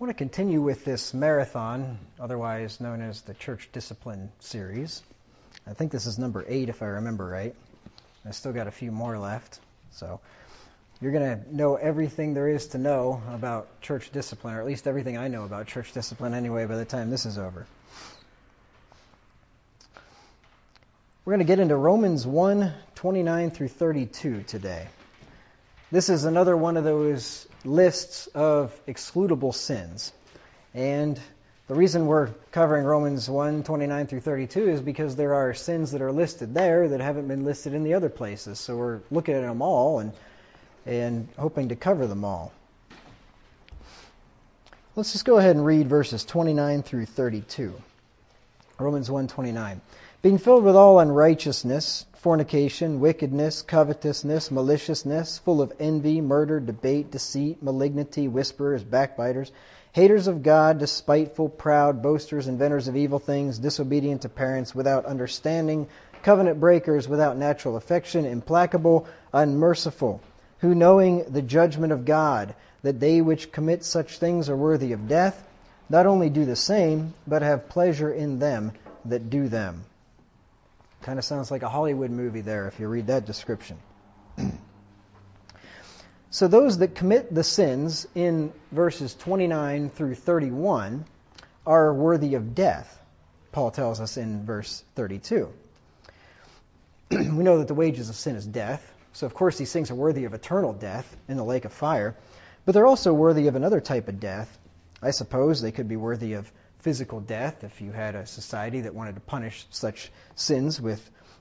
I want to continue with this marathon, otherwise known as the Church Discipline series. I think this is number 8 if I remember right. I still got a few more left. So you're going to know everything there is to know about church discipline, or at least everything I know about church discipline anyway by the time this is over. We're going to get into Romans 1:29 through 32 today. This is another one of those lists of excludable sins. And the reason we're covering Romans 1:29 through 32 is because there are sins that are listed there that haven't been listed in the other places. So we're looking at them all and hoping to cover them all. Let's just go ahead and read verses 29 through 32. Romans 1:29. Being filled with all unrighteousness, fornication, wickedness, covetousness, maliciousness, full of envy, murder, debate, deceit, malignity, whisperers, backbiters, haters of God, despiteful, proud, boasters, inventors of evil things, disobedient to parents, without understanding, covenant breakers, without natural affection, implacable, unmerciful, who knowing the judgment of God, that they which commit such things are worthy of death, not only do the same, but have pleasure in them that do them. Kind of sounds like a Hollywood movie there if you read that description. So those that commit the sins in verses 29 through 31 are worthy of death, Paul tells us in verse 32. We know that the wages of sin is death, so of course these things are worthy of eternal death in the lake of fire, but they're also worthy of another type of death. I suppose they could be worthy of physical death if you had a society that wanted to punish such sins with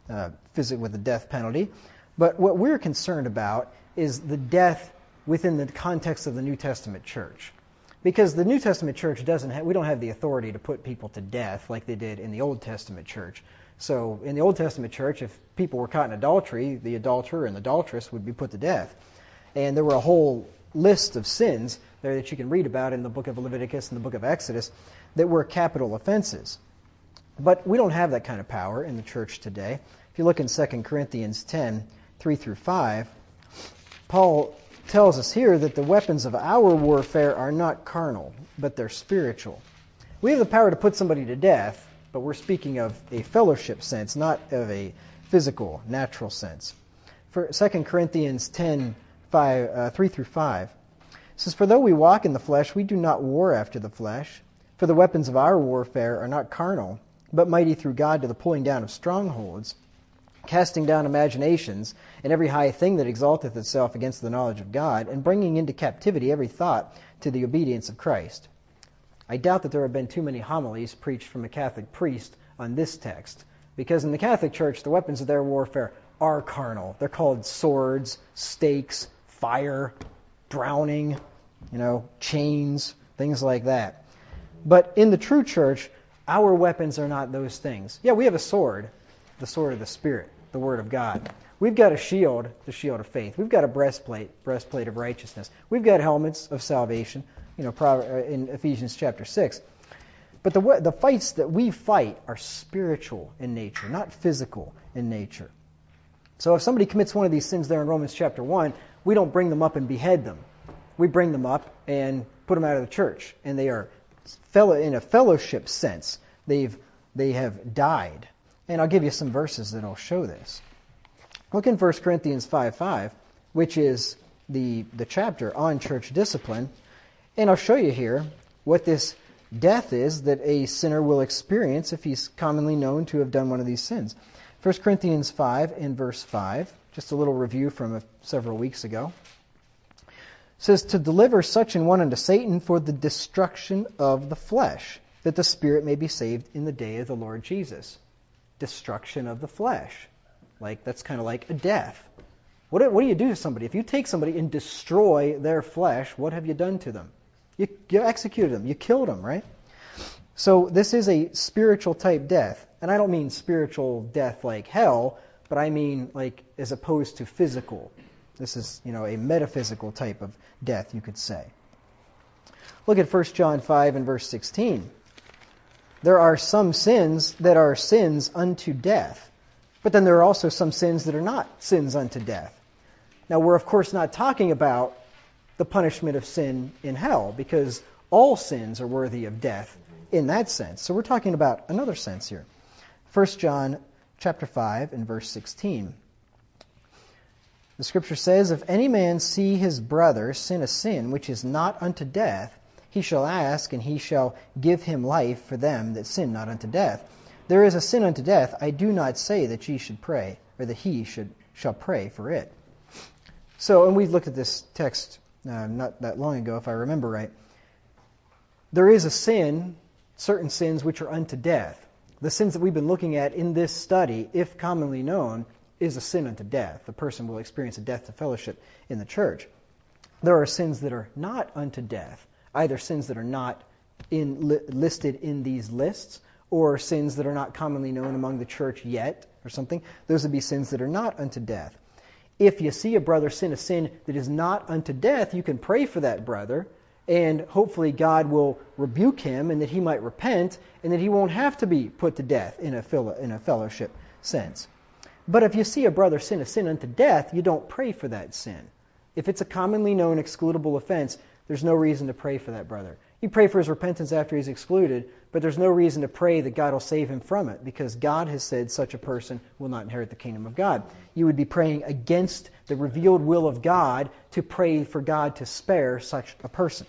the death penalty. But what we're concerned about is the death within the context of the New Testament church. Because the New Testament church we don't have the authority to put people to death like they did in the Old Testament church. So in the Old Testament church, if people were caught in adultery, the adulterer and the adulteress would be put to death. And there were a whole list of sins there that you can read about in the book of Leviticus and the book of Exodus that were capital offenses. But we don't have that kind of power in the church today. If you look in 2 Corinthians 10, 3 through 5, Paul tells us here that the weapons of our warfare are not carnal, but they're spiritual. We have the power to put somebody to death, but we're speaking of a fellowship sense, not of a physical, natural sense. For 2 Corinthians 10, 3 through 5, it says, For though we walk in the flesh, we do not war after the flesh. For the weapons of our warfare are not carnal, but mighty through God to the pulling down of strongholds, casting down imaginations, and every high thing that exalteth itself against the knowledge of God, and bringing into captivity every thought to the obedience of Christ. I doubt that there have been too many homilies preached from a Catholic priest on this text, because in the Catholic Church, the weapons of their warfare are carnal. They're called swords, stakes, fire, drowning, chains, things like that. But in the true church, our weapons are not those things. Yeah, we have a sword, the sword of the Spirit, the Word of God. We've got a shield, the shield of faith. We've got a breastplate of righteousness. We've got helmets of salvation, in Ephesians chapter 6. But the fights that we fight are spiritual in nature, not physical in nature. So if somebody commits one of these sins there in Romans chapter 1, we don't bring them up and behead them. We bring them up and put them out of the church, and they are in a fellowship sense. They have died. And I'll give you some verses that will show this. Look in 1 Corinthians 5:5, which is the chapter on church discipline, and I'll show you here what this death is that a sinner will experience if he's commonly known to have done one of these sins. 1 Corinthians 5 in verse 5, just a little review from several weeks ago. Says, to deliver such an one unto Satan for the destruction of the flesh, that the spirit may be saved in the day of the Lord Jesus. Destruction of the flesh. That's kind of like a death. What do you do to somebody? If you take somebody and destroy their flesh, what have you done to them? You executed them. You killed them, right? So this is a spiritual type death. And I don't mean spiritual death like hell, but I mean as opposed to physical. This is, a metaphysical type of death, you could say. Look at 1 John 5 and verse 16. There are some sins that are sins unto death, but then there are also some sins that are not sins unto death. Now, we're of course not talking about the punishment of sin in hell, because all sins are worthy of death in that sense. So we're talking about another sense here. 1 John chapter 5 and verse 16. The Scripture says, "If any man see his brother sin a sin which is not unto death, he shall ask, and he shall give him life for them that sin not unto death. There is a sin unto death. I do not say that ye should pray, or that he shall pray for it." So, and we looked at this text not that long ago, if I remember right. There is a sin, certain sins which are unto death. The sins that we've been looking at in this study, if commonly known, is a sin unto death. The person will experience a death to fellowship in the church. There are sins that are not unto death, either sins that are not listed in these lists, or sins that are not commonly known among the church yet, or something. Those would be sins that are not unto death. If you see a brother sin a sin that is not unto death, you can pray for that brother, and hopefully God will rebuke him, and that he might repent, and that he won't have to be put to death in a fellowship sense. But if you see a brother sin a sin unto death, you don't pray for that sin. If it's a commonly known excludable offense, there's no reason to pray for that brother. You pray for his repentance after he's excluded, but there's no reason to pray that God will save him from it, because God has said such a person will not inherit the kingdom of God. You would be praying against the revealed will of God to pray for God to spare such a person.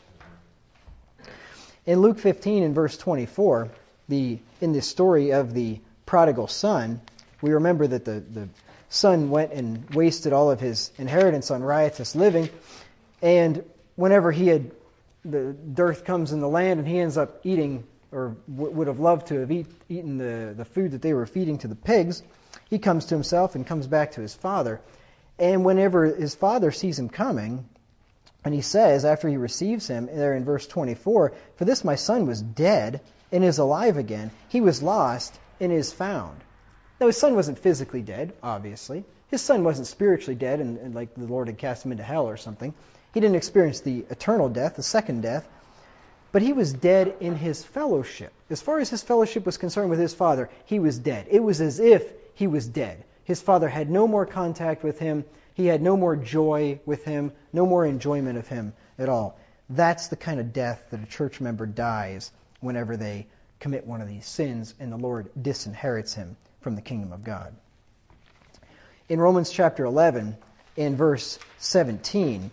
In Luke 15 and verse 24, in the story of the prodigal son, we remember that the son went and wasted all of his inheritance on riotous living, and whenever the dearth comes in the land and he ends up eating, or would have loved to have eaten the food that they were feeding to the pigs, he comes to himself and comes back to his father. And whenever his father sees him coming, and he says, after he receives him, there in verse 24, "For this my son was dead and is alive again. He was lost and is found." Now his son wasn't physically dead, obviously. His son wasn't spiritually dead and like the Lord had cast him into hell or something. He didn't experience the eternal death, the second death. But he was dead in his fellowship. As far as his fellowship was concerned with his father, he was dead. It was as if he was dead. His father had no more contact with him. He had no more joy with him, no more enjoyment of him at all. That's the kind of death that a church member dies whenever they commit one of these sins and the Lord disinherits him from the kingdom of God. In Romans chapter 11, in verse 17,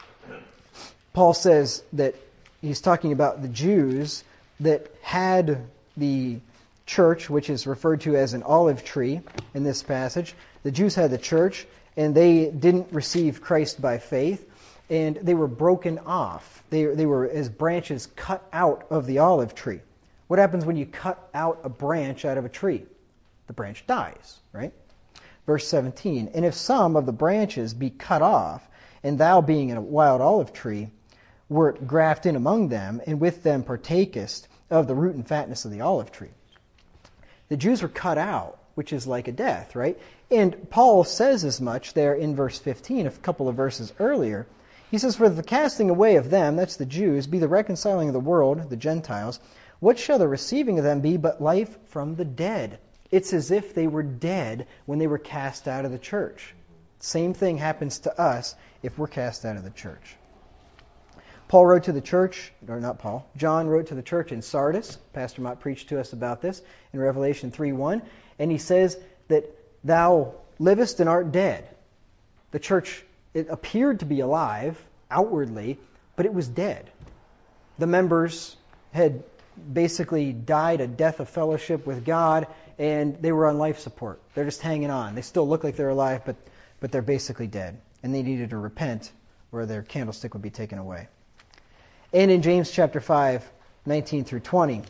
Paul says that he's talking about the Jews that had the church, which is referred to as an olive tree in this passage. The Jews had the church, and they didn't receive Christ by faith, and they were broken off. They were as branches cut out of the olive tree. What happens when you cut out a branch out of a tree? The branch dies, right? Verse 17, "And if some of the branches be cut off, and thou being a wild olive tree, wert grafted in among them, and with them partakest of the root and fatness of the olive tree." The Jews were cut out, which is like a death, right? And Paul says as much there in verse 15, a couple of verses earlier. He says, "For the casting away of them," that's the Jews, "be the reconciling of the world," the Gentiles, "what shall the receiving of them be but life from the dead?" It's as if they were dead when they were cast out of the church. Same thing happens to us if we're cast out of the church. Paul wrote to the church, or not Paul, John wrote to the church in Sardis. Pastor Mott preached to us about this in Revelation 3:1. And he says that thou livest and art dead. The church, it appeared to be alive outwardly, but it was dead. The members had basically died a death of fellowship with God, and they were on life support. They're just hanging on. They still look like they're alive, but they're basically dead. And they needed to repent, or their candlestick would be taken away. And in James chapter 5, 19 through 20,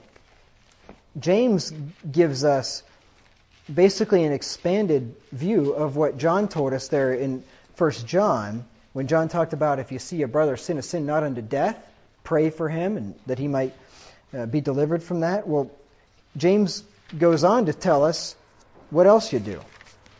James gives us basically an expanded view of what John told us there in 1 John, when John talked about if you see a brother sin a sin not unto death, pray for him and that he might be delivered from that. Well, James goes on to tell us what else you do.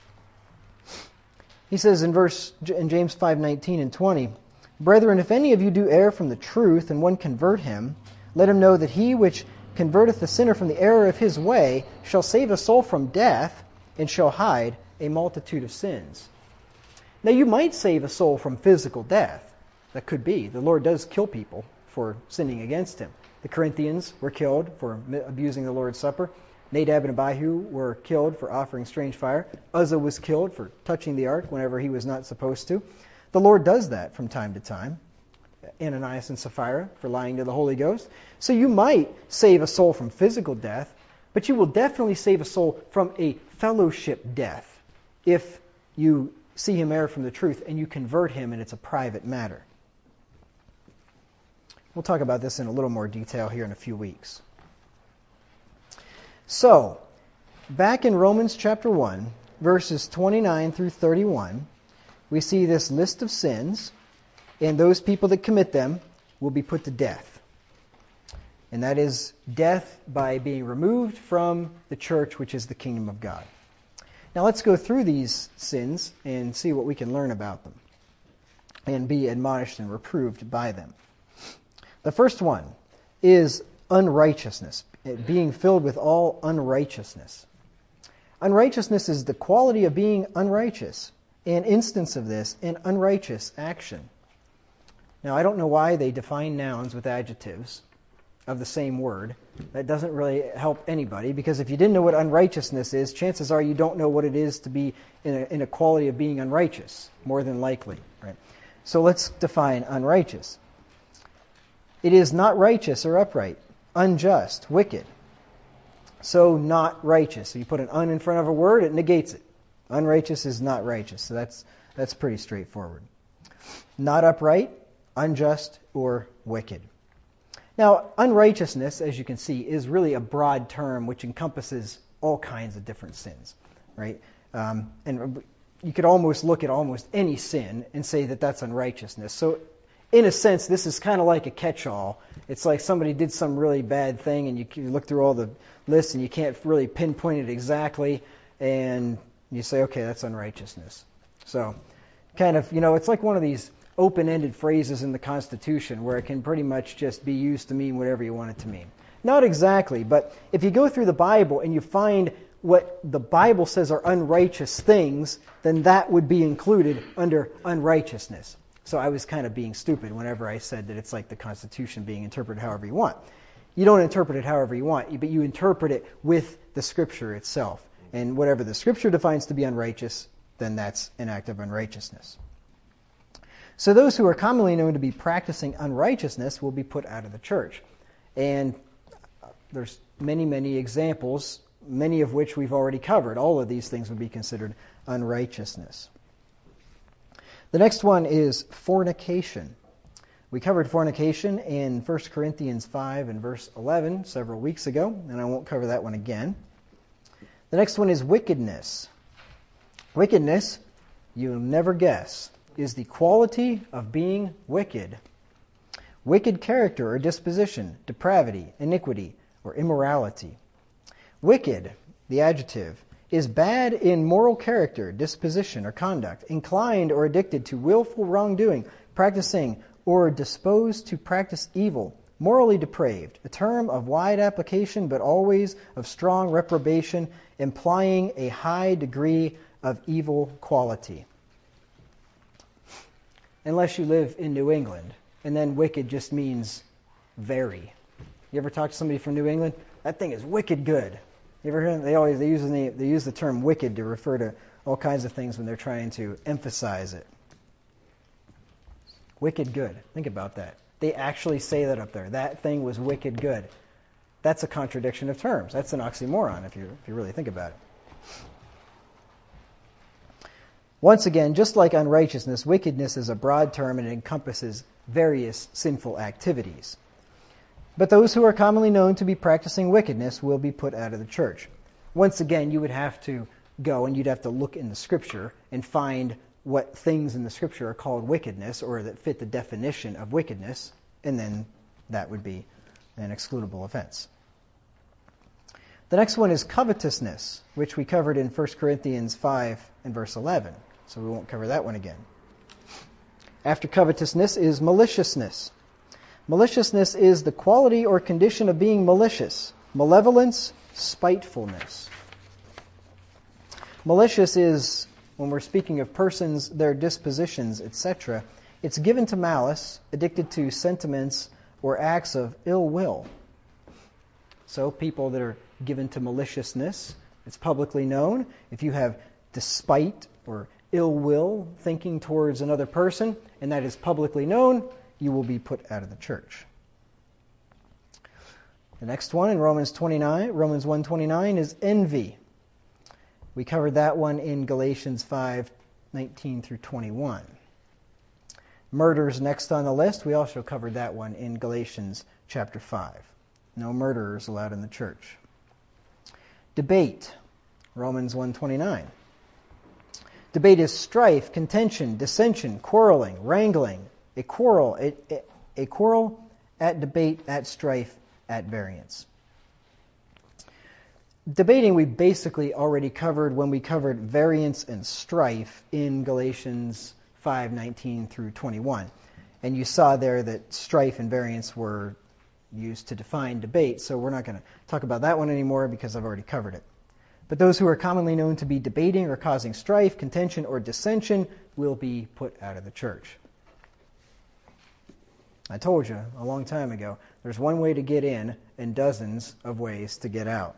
He says in James 5:19 and 20, "Brethren, if any of you do err from the truth, and one convert him, let him know that he which converteth the sinner from the error of his way shall save a soul from death, and shall hide a multitude of sins." Now you might save a soul from physical death. That could be. The Lord does kill people for sinning against him. The Corinthians were killed for abusing the Lord's Supper. Nadab and Abihu were killed for offering strange fire. Uzzah was killed for touching the ark whenever he was not supposed to. The Lord does that from time to time. Ananias and Sapphira for lying to the Holy Ghost. So you might save a soul from physical death, but you will definitely save a soul from a fellowship death if you see him err from the truth and you convert him and it's a private matter. We'll talk about this in a little more detail here in a few weeks. So, back in Romans chapter 1, verses 29 through 31, we see this list of sins, and those people that commit them will be put to death. And that is death by being removed from the church, which is the kingdom of God. Now let's go through these sins and see what we can learn about them and be admonished and reproved by them. The first one is unrighteousness, being filled with all unrighteousness. Unrighteousness is the quality of being unrighteous, an instance of this, an unrighteous action. Now, I don't know why they define nouns with adjectives of the same word. That doesn't really help anybody, because if you didn't know what unrighteousness is, chances are you don't know what it is to be in a quality of being unrighteous, more than likely. Right? So let's define unrighteous. It is not righteous or upright, unjust, wicked. So not righteous. So you put an un in front of a word, it negates it. Unrighteous is not righteous. So that's pretty straightforward. Not upright, unjust, or wicked. Now, unrighteousness, as you can see, is really a broad term which encompasses all kinds of different sins, right? And you could almost look at almost any sin and say that that's unrighteousness. So, in a sense, this is kind of like a catch-all. It's like somebody did some really bad thing, and you look through all the lists, and you can't really pinpoint it exactly, and you say, okay, that's unrighteousness. So, kind of, it's like one of these open-ended phrases in the Constitution where it can pretty much just be used to mean whatever you want it to mean. Not exactly, but if you go through the Bible and you find what the Bible says are unrighteous things, then that would be included under unrighteousness. So I was kind of being stupid whenever I said that it's like the Constitution being interpreted however you want. You don't interpret it however you want, but you interpret it with the Scripture itself. And whatever the Scripture defines to be unrighteous, then that's an act of unrighteousness. So those who are commonly known to be practicing unrighteousness will be put out of the church. And there's many, many examples, many of which we've already covered. All of these things would be considered unrighteousness. The next one is fornication. We covered fornication in 1 Corinthians 5 and verse 11 several weeks ago, and I won't cover that one again. The next one is wickedness. Wickedness, you'll never guess, is the quality of being wicked. Wicked character or disposition, depravity, iniquity, or immorality. Wicked, the adjective, is bad in moral character, disposition, or conduct, inclined or addicted to willful wrongdoing, practicing or disposed to practice evil, morally depraved, a term of wide application but always of strong reprobation, implying a high degree of evil quality. Unless you live in New England, and then wicked just means very. You ever talk to somebody from New England? That thing is wicked good. You ever hear them? They use the term wicked to refer to all kinds of things when they're trying to emphasize it. Wicked good. Think about that. They actually say that up there. That thing was wicked good. That's a contradiction of terms. That's an oxymoron if you really think about it. Once again, just like unrighteousness, wickedness is a broad term and it encompasses various sinful activities. But those who are commonly known to be practicing wickedness will be put out of the church. Once again, you would have to go and you'd have to look in the Scripture and find what things in the Scripture are called wickedness or that fit the definition of wickedness, and then that would be an excludable offense. The next one is covetousness, which we covered in 1 Corinthians 5 and verse 11. So we won't cover that one again. After covetousness is maliciousness. Maliciousness is the quality or condition of being malicious. Malevolence, spitefulness. Malicious is, when we're speaking of persons, their dispositions, etc., it's given to malice, addicted to sentiments or acts of ill will. So people that are given to maliciousness, it's publicly known. If you have despite or ill will thinking towards another person, and that is publicly known, you will be put out of the church. The next one in Romans 1:29 is envy. We covered that one in Galatians 5:19 through 21. Murder is next on the list. We also covered that one in Galatians chapter 5. No murderers allowed in the church. Debate, Romans 1:29. Debate is strife, contention, dissension, quarreling, wrangling. A quarrel at debate, at strife, at variance. Debating we basically already covered when we covered variance and strife in Galatians 5:19 through 21. And you saw there that strife and variance were used to define debate, so we're not going to talk about that one anymore because I've already covered it. But those who are commonly known to be debating or causing strife, contention, or dissension will be put out of the church. I told you a long time ago, there's one way to get in and dozens of ways to get out.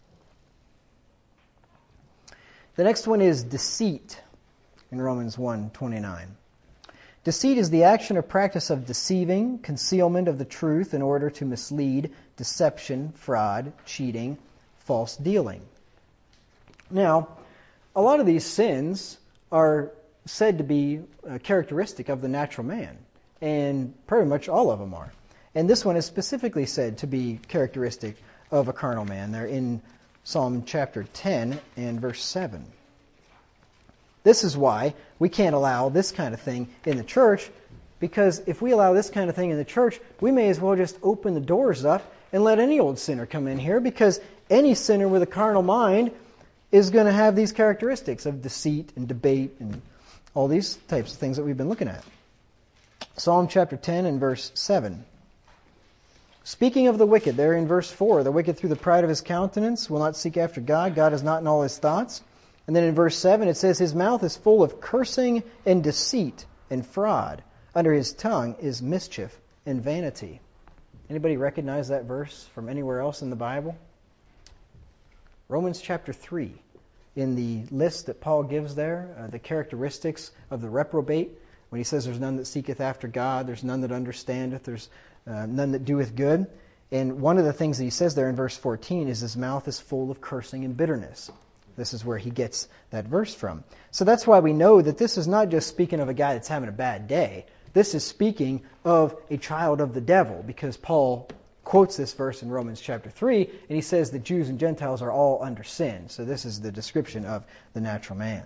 The next one is deceit in Romans 1:29. Deceit is the action or practice of deceiving, concealment of the truth in order to mislead, deception, fraud, cheating, false dealing. Now, a lot of these sins are said to be characteristic of the natural man, and pretty much all of them are. And this one is specifically said to be characteristic of a carnal man. They're in Psalm chapter 10 and verse 7. This is why we can't allow this kind of thing in the church, because if we allow this kind of thing in the church, we may as well just open the doors up and let any old sinner come in here, because any sinner with a carnal mind is going to have these characteristics of deceit and debate and all these types of things that we've been looking at. Psalm chapter 10 and verse 7. Speaking of the wicked, there in verse 4, the wicked through the pride of his countenance will not seek after God. God is not in all his thoughts. And then in verse 7 it says, his mouth is full of cursing and deceit and fraud. Under his tongue is mischief and vanity. Anybody recognize that verse from anywhere else in the Bible? Romans chapter 3. In the list that Paul gives there, the characteristics of the reprobate, when he says there's none that seeketh after God, there's none that understandeth, there's none that doeth good. And one of the things that he says there in verse 14 is his mouth is full of cursing and bitterness. This is where he gets that verse from. So that's why we know that this is not just speaking of a guy that's having a bad day. This is speaking of a child of the devil, because Paul quotes this verse in Romans chapter 3, and he says that Jews and Gentiles are all under sin. So this is the description of the natural man.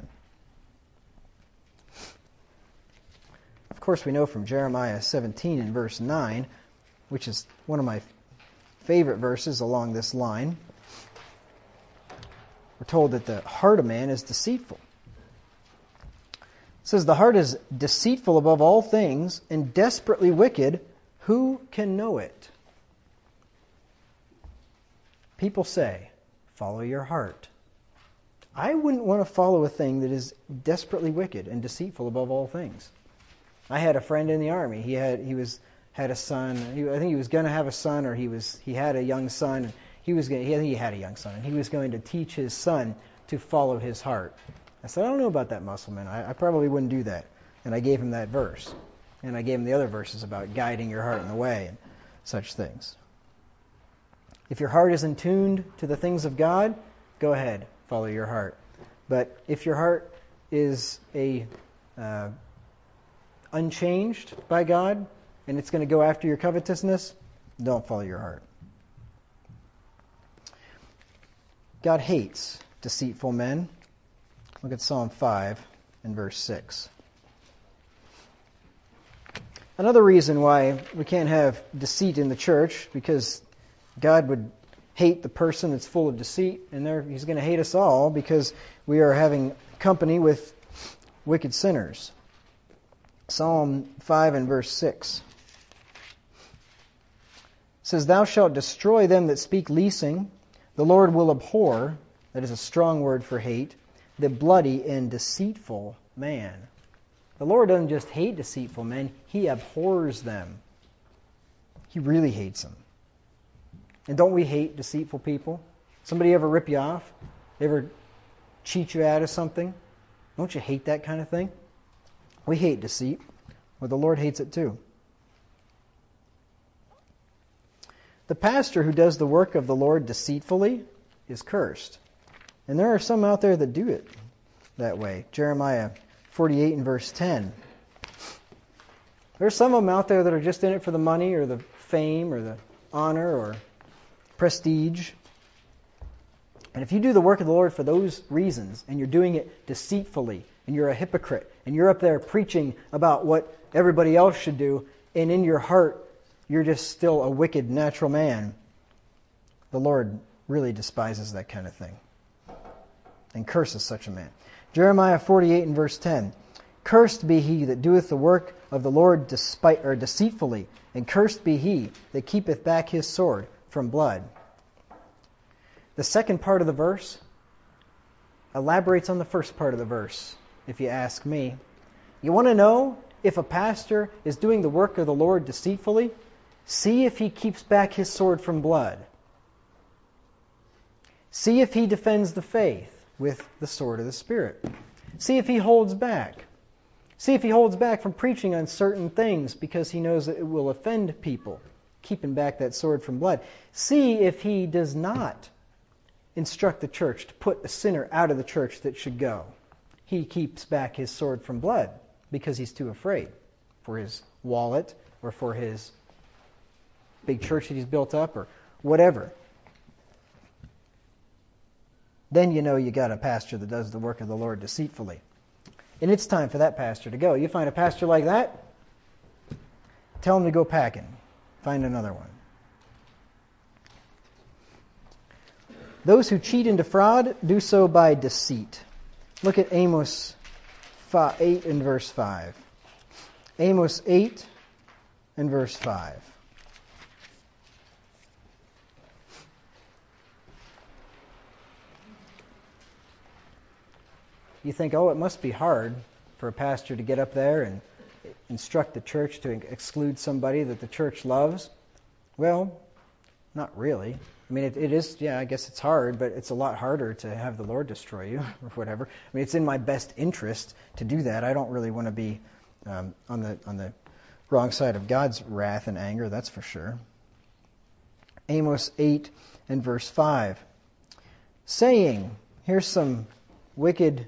Of course, we know from Jeremiah 17 and verse 9, which is one of my favorite verses along this line. We're told that the heart of man is deceitful. It says, the heart is deceitful above all things and desperately wicked. Who can know it? People say, follow your heart. I wouldn't want to follow a thing that is desperately wicked and deceitful above all things. I had a friend in the army. He had a son. I think he was going to have a son, or he had a young son. He had a young son, and he was going to teach his son to follow his heart. I said, I don't know about that, Musselman. I probably wouldn't do that. And I gave him that verse. And I gave him the other verses about guiding your heart in the way and such things. If your heart is in tuned to the things of God, go ahead, follow your heart. But if your heart is unchanged by God, and it's going to go after your covetousness, don't follow your heart. God hates deceitful men. Look at Psalm 5 and verse 6. Another reason why we can't have deceit in the church, because God would hate the person that's full of deceit, and He's going to hate us all because we are having company with wicked sinners. Psalm 5 and verse 6 says, thou shalt destroy them that speak leasing. The Lord will abhor, that is a strong word for hate, the bloody and deceitful man. The Lord doesn't just hate deceitful men, He abhors them. He really hates them. And don't we hate deceitful people? Somebody ever rip you off? Ever cheat you out of something? Don't you hate that kind of thing? We hate deceit. Well, the Lord hates it too. The pastor who does the work of the Lord deceitfully is cursed. And there are some out there that do it that way. Jeremiah 48 and verse 10. There's some of them out there that are just in it for the money or the fame or the honor or prestige. And if you do the work of the Lord for those reasons, and you're doing it deceitfully, and you're a hypocrite, and you're up there preaching about what everybody else should do, and in your heart you're just still a wicked natural man, the Lord really despises that kind of thing and curses such a man. Jeremiah 48 and verse 10. Cursed be he that doeth the work of the Lord deceitfully, and cursed be he that keepeth back his sword from blood. The second part of the verse elaborates on the first part of the verse, if you ask me. You want to know if a pastor is doing the work of the Lord deceitfully? See if he keeps back his sword from blood. See if he defends the faith with the sword of the Spirit. See if he holds back. See if he holds back from preaching on certain things because he knows that it will offend people, keeping back that sword from blood. See if he does not instruct the church to put a sinner out of the church that should go. He keeps back his sword from blood because he's too afraid for his wallet or for his big church that he's built up or whatever. Then you know you got a pastor that does the work of the Lord deceitfully. And it's time for that pastor to go. You find a pastor like that, tell him to go packing. Find another one. Those who cheat and defraud do so by deceit. Look at Amos 8 and verse 5. Amos 8 and verse 5. You think, oh, it must be hard for a pastor to get up there and instruct the church to exclude somebody that the church loves. Well, not really. I mean, it is, yeah, I guess it's hard, but it's a lot harder to have the Lord destroy you or whatever. I mean, it's in my best interest to do that. I don't really want to be on the wrong side of God's wrath and anger, that's for sure. Amos 8 and verse 5. Saying, here's some wicked,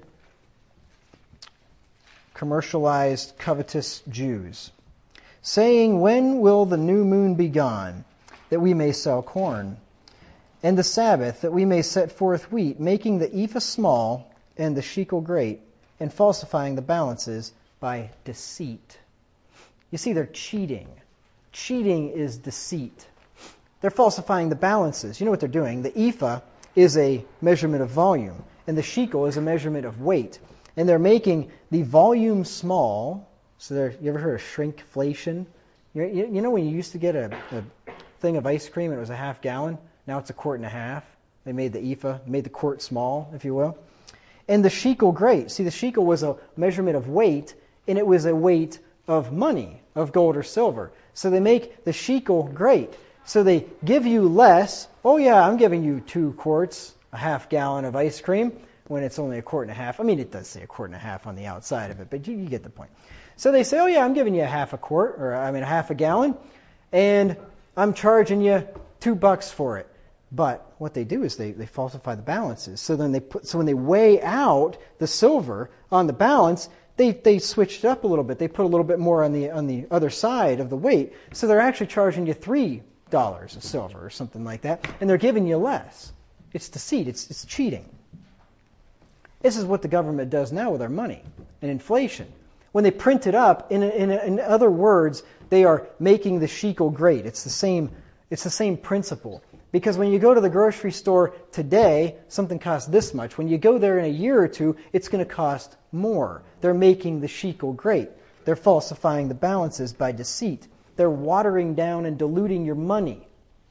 commercialized, covetous Jews. Saying, when will the new moon be gone, that we may sell corn? And the Sabbath, that we may set forth wheat, making the ephah small and the shekel great, and falsifying the balances by deceit. You see, they're cheating. Cheating is deceit. They're falsifying the balances. You know what they're doing? The ephah is a measurement of volume, and the shekel is a measurement of weight. And they're making the volume small. So you ever heard of shrinkflation? You know when you used to get a thing of ice cream and it was a half gallon? Now it's a quart and a half. They made the ephah, made the quart small, if you will. And the shekel great. See, the shekel was a measurement of weight, and it was a weight of money, of gold or silver. So they make the shekel great. So they give you less. Oh yeah, I'm giving you 2 quarts, a half gallon of ice cream, when it's only a quart and a half. I mean, it does say a quart and a half on the outside of it, but you get the point. So they say, oh yeah, I'm giving you a half a gallon, and I'm charging you $2 for it. But what they do is they falsify the balances. So then when they weigh out the silver on the balance, they switched it up a little bit. They put a little bit more on the other side of the weight. So they're actually charging you $3 of silver or something like that, and they're giving you less. It's deceit. It's cheating. This is what the government does now with our money and inflation. When they print it up, in other words, they are making the shekel great. It's the same principle. Because when you go to the grocery store today, something costs this much. When you go there in a year or two, it's going to cost more. They're making the shekel great. They're falsifying the balances by deceit. They're watering down and diluting your money.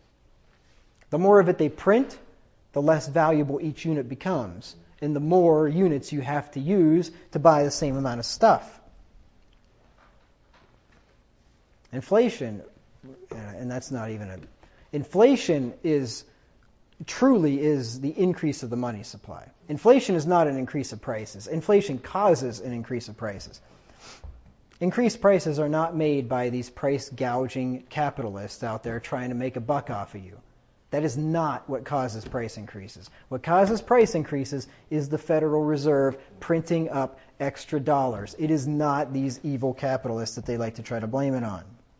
The more of it they print, the less valuable each unit becomes. And the more units you have to use to buy the same amount of stuff. Inflation And that's not even a... Inflation truly is the increase of the money supply. Inflation is not an increase of prices. Inflation causes an increase of prices. Increased prices are not made by these price gouging capitalists out there trying to make a buck off of you. That is not what causes price increases. What causes price increases is the Federal Reserve printing up extra dollars. It is not these evil capitalists that they like to try to blame it on.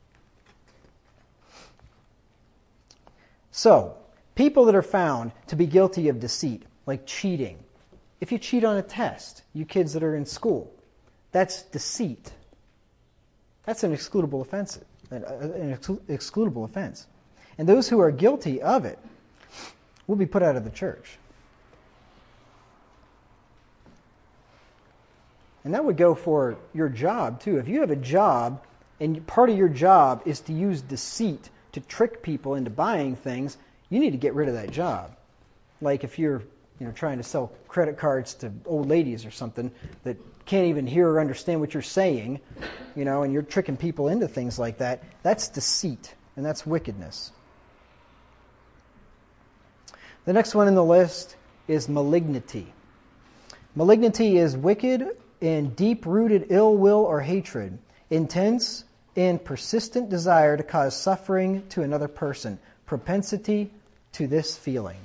So, people that are found to be guilty of deceit, like cheating. If you cheat on a test, you kids that are in school, that's deceit. That's an excludable offense. Excludable offense. And those who are guilty of it will be put out of the church. And that would go for your job too. If you have a job and part of your job is to use deceit to trick people into buying things, you need to get rid of that job. Like if you're trying to sell credit cards to old ladies or something that can't even hear or understand what you're saying, and you're tricking people into things like that, that's deceit and that's wickedness. The next one in the list is malignity. Malignity is wicked and deep-rooted ill will or hatred, intense and persistent desire to cause suffering to another person, propensity to this feeling.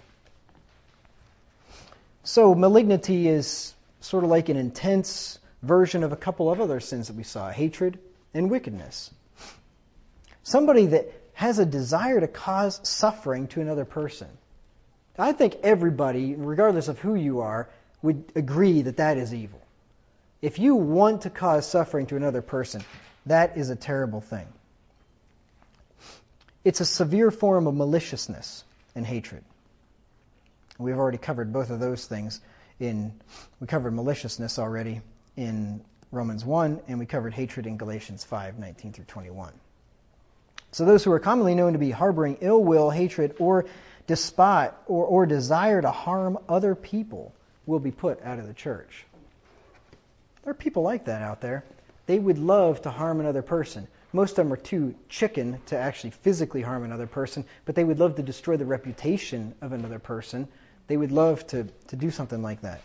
So malignity is sort of like an intense version of a couple of other sins that we saw, hatred and wickedness. Somebody that has a desire to cause suffering to another person. I think everybody, regardless of who you are, would agree that that is evil. If you want to cause suffering to another person, that is a terrible thing. It's a severe form of maliciousness and hatred. We've already covered both of those things. We covered maliciousness already in Romans 1, and we covered hatred in Galatians 5, 19 through 21. So those who are commonly known to be harboring ill will, hatred, or despite or desire to harm other people will be put out of the church. There are people like that out there. They would love to harm another person. Most of them are too chicken to actually physically harm another person, but they would love to destroy the reputation of another person. They would love to do something like that.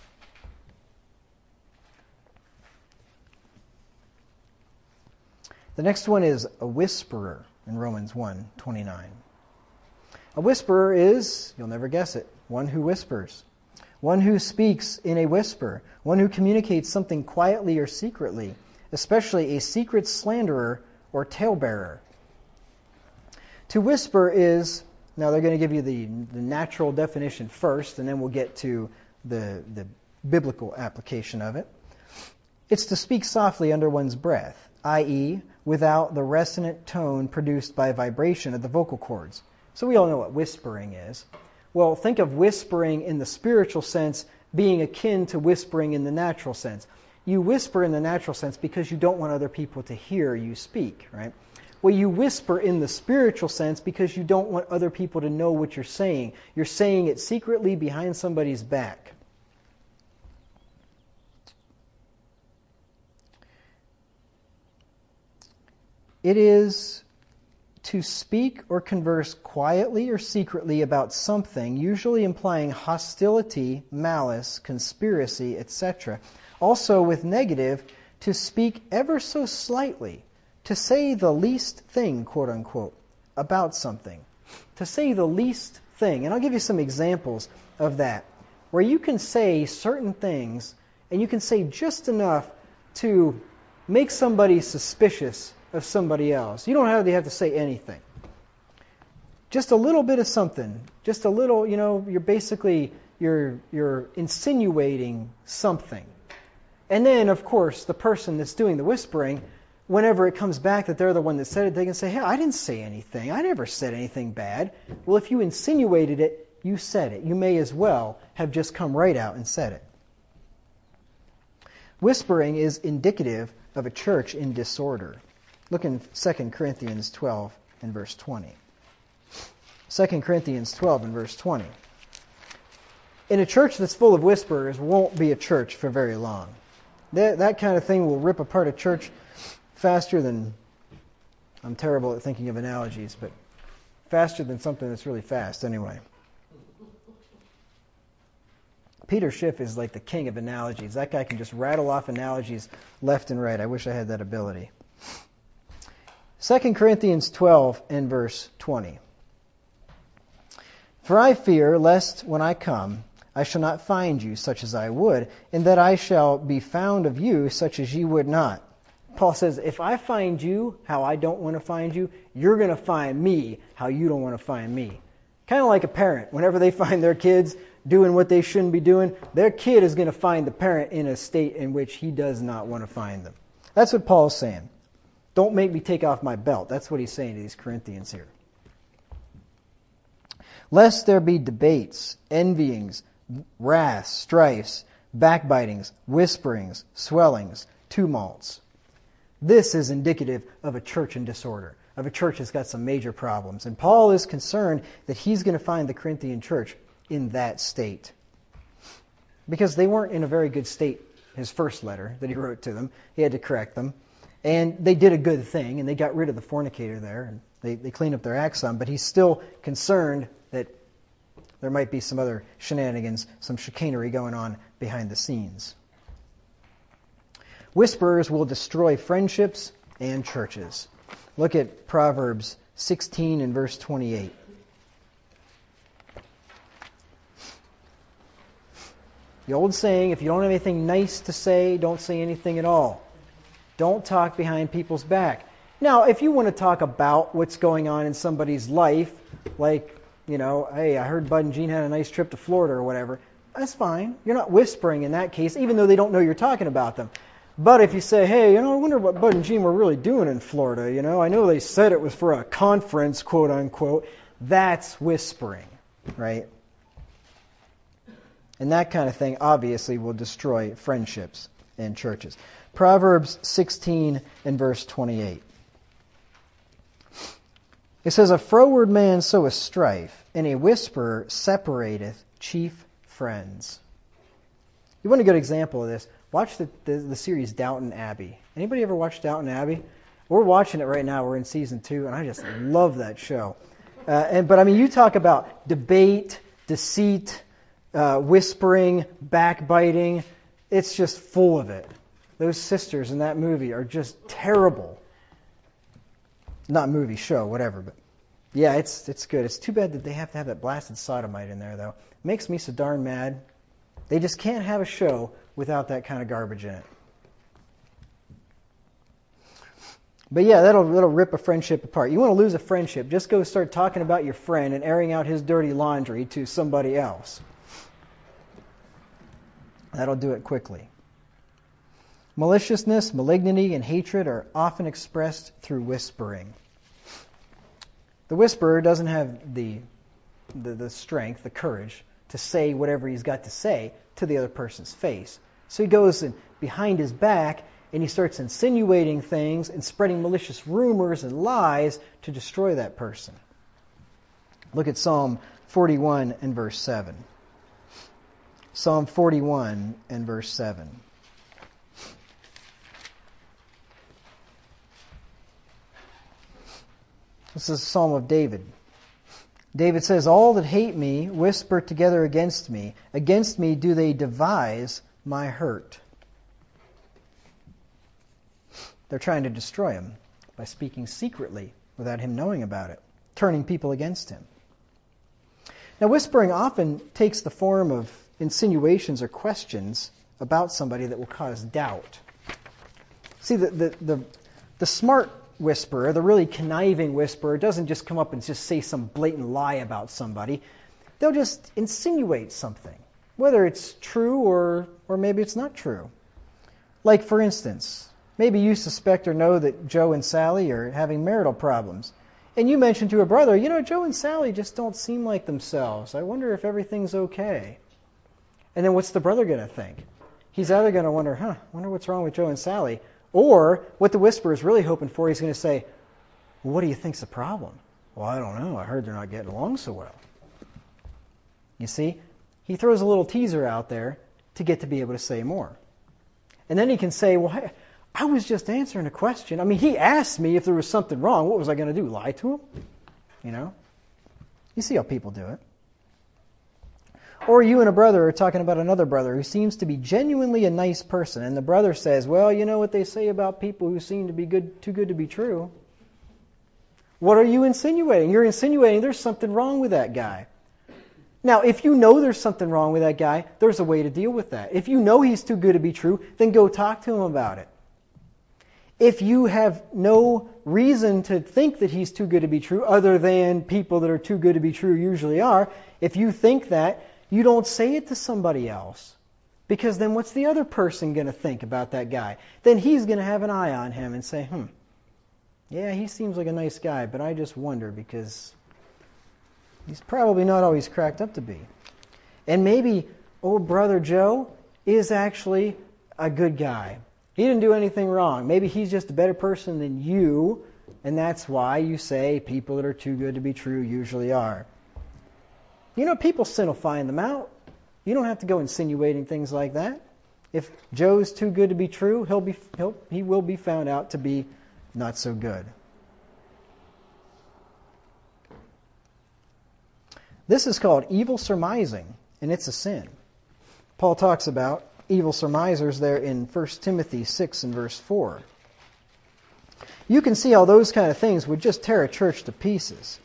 The next one is a whisperer in Romans 1:29. A whisperer is, you'll never guess it, one who whispers. One who speaks in a whisper. One who communicates something quietly or secretly, especially a secret slanderer or talebearer. To whisper is, now they're going to give you the natural definition first, and then we'll get to the biblical application of it. It's to speak softly under one's breath, i.e., without the resonant tone produced by vibration of the vocal cords. So we all know what whispering is. Well, think of whispering in the spiritual sense being akin to whispering in the natural sense. You whisper in the natural sense because you don't want other people to hear you speak, right? Well, you whisper in the spiritual sense because you don't want other people to know what you're saying. You're saying it secretly behind somebody's back. It is to speak or converse quietly or secretly about something, usually implying hostility, malice, conspiracy, etc. Also with negative, to speak ever so slightly, to say the least thing, quote unquote, about something. To say the least thing. And I'll give you some examples of that, where you can say certain things, and you can say just enough to make somebody suspicious of somebody else. You don't hardly have to say anything. Just a little bit of something. Just a little, you're insinuating something. And then, of course, the person that's doing the whispering, whenever it comes back that they're the one that said it, they can say, hey, I didn't say anything. I never said anything bad. Well, if you insinuated it, you said it. You may as well have just come right out and said it. Whispering is indicative of a church in disorder. Look in 2 Corinthians 12 and verse 20. 2 Corinthians 12 and verse 20. In a church that's full of whisperers won't be a church for very long. That kind of thing will rip apart a church faster than I'm terrible at thinking of analogies, but faster than something that's really fast anyway. Peter Schiff is like the king of analogies. That guy can just rattle off analogies left and right. I wish I had that ability. 2 Corinthians 12 and verse 20. For I fear lest when I come, I shall not find you such as I would, and that I shall be found of you such as ye would not. Paul says, if I find you how I don't want to find you, you're going to find me how you don't want to find me. Kind of like a parent. Whenever they find their kids doing what they shouldn't be doing, their kid is going to find the parent in a state in which he does not want to find them. That's what Paul's saying. Don't make me take off my belt. That's what he's saying to these Corinthians here. Lest there be debates, envyings, wraths, strifes, backbitings, whisperings, swellings, tumults. This is indicative of a church in disorder, of a church that's got some major problems. And Paul is concerned that he's going to find the Corinthian church in that state. Because they weren't in a very good state, his first letter that he wrote to them. He had to correct them. And they did a good thing, and they got rid of the fornicator there, and they cleaned up their act some, but he's still concerned that there might be some other shenanigans, some chicanery going on behind the scenes. Whisperers will destroy friendships and churches. Look at Proverbs 16 and verse 28. The old saying, if you don't have anything nice to say, don't say anything at all. Don't talk behind people's back. Now, if you want to talk about what's going on in somebody's life, like, hey, I heard Bud and Jean had a nice trip to Florida or whatever, that's fine. You're not whispering in that case, even though they don't know you're talking about them. But if you say, hey, I wonder what Bud and Jean were really doing in Florida, I know they said it was for a conference, quote unquote, that's whispering, right? And that kind of thing obviously will destroy friendships and churches. Proverbs 16 and verse 28. It says, a froward man soweth strife, and a whisperer separateth chief friends. You want a good example of this? Watch the series Downton Abbey. Anybody ever watched Downton Abbey? We're watching it right now. We're in season 2, and I just love that show. But you talk about debate, deceit, whispering, backbiting. It's just full of it. Those sisters in that movie are just terrible. Not movie, show, whatever. But yeah, it's good. It's too bad that they have to have that blasted sodomite in there, though. It makes me so darn mad. They just can't have a show without that kind of garbage in it. But yeah, that'll rip a friendship apart. You want to lose a friendship, just go start talking about your friend and airing out his dirty laundry to somebody else. That'll do it quickly. Maliciousness, malignity, and hatred are often expressed through whispering. The whisperer doesn't have the strength, the courage, to say whatever he's got to say to the other person's face. So he goes behind his back and he starts insinuating things and spreading malicious rumors and lies to destroy that person. Look at Psalm 41 and verse 7. Psalm 41 and verse 7. This is a psalm of David. David says, all that hate me whisper together against me. Against me do they devise my hurt. They're trying to destroy him by speaking secretly without him knowing about it, turning people against him. Now, whispering often takes the form of insinuations or questions about somebody that will cause doubt. See, the smart whisperer, the really conniving whisperer, doesn't just come up and just say some blatant lie about somebody. They'll just insinuate something, whether it's true or maybe it's not true. Like, for instance, maybe you suspect or know that Joe and Sally are having marital problems. And you mention to a brother, Joe and Sally just don't seem like themselves. I wonder if everything's okay. And then what's the brother going to think? He's either going to wonder, wonder what's wrong with Joe and Sally. Or what the whisperer is really hoping for, he's going to say, well, what do you think's the problem? Well, I don't know. I heard they're not getting along so well. You see, he throws a little teaser out there to get to be able to say more. And then he can say, well, I was just answering a question. I mean, he asked me if there was something wrong. What was I going to do? Lie to him? You know? You see how people do it. Or you and a brother are talking about another brother who seems to be genuinely a nice person, and the brother says, well, you know what they say about people who seem to be too good to be true. What are you insinuating? You're insinuating there's something wrong with that guy. Now, if you know there's something wrong with that guy, there's a way to deal with that. If you know he's too good to be true, then go talk to him about it. If you have no reason to think that he's too good to be true, other than people that are too good to be true usually are, if you think that, you don't say it to somebody else. Because then what's the other person going to think about that guy? Then he's going to have an eye on him and say, yeah, he seems like a nice guy, but I just wonder because he's probably not always cracked up to be. And maybe old brother Joe is actually a good guy. He didn't do anything wrong. Maybe he's just a better person than you, and that's why you say people that are too good to be true usually are. You know, people sin will find them out. You don't have to go insinuating things like that. If Joe's too good to be true, he will be found out to be not so good. This is called evil surmising, and it's a sin. Paul talks about evil surmisers there in 1 Timothy 6 and verse 4. You can see how those kind of things would just tear a church to pieces.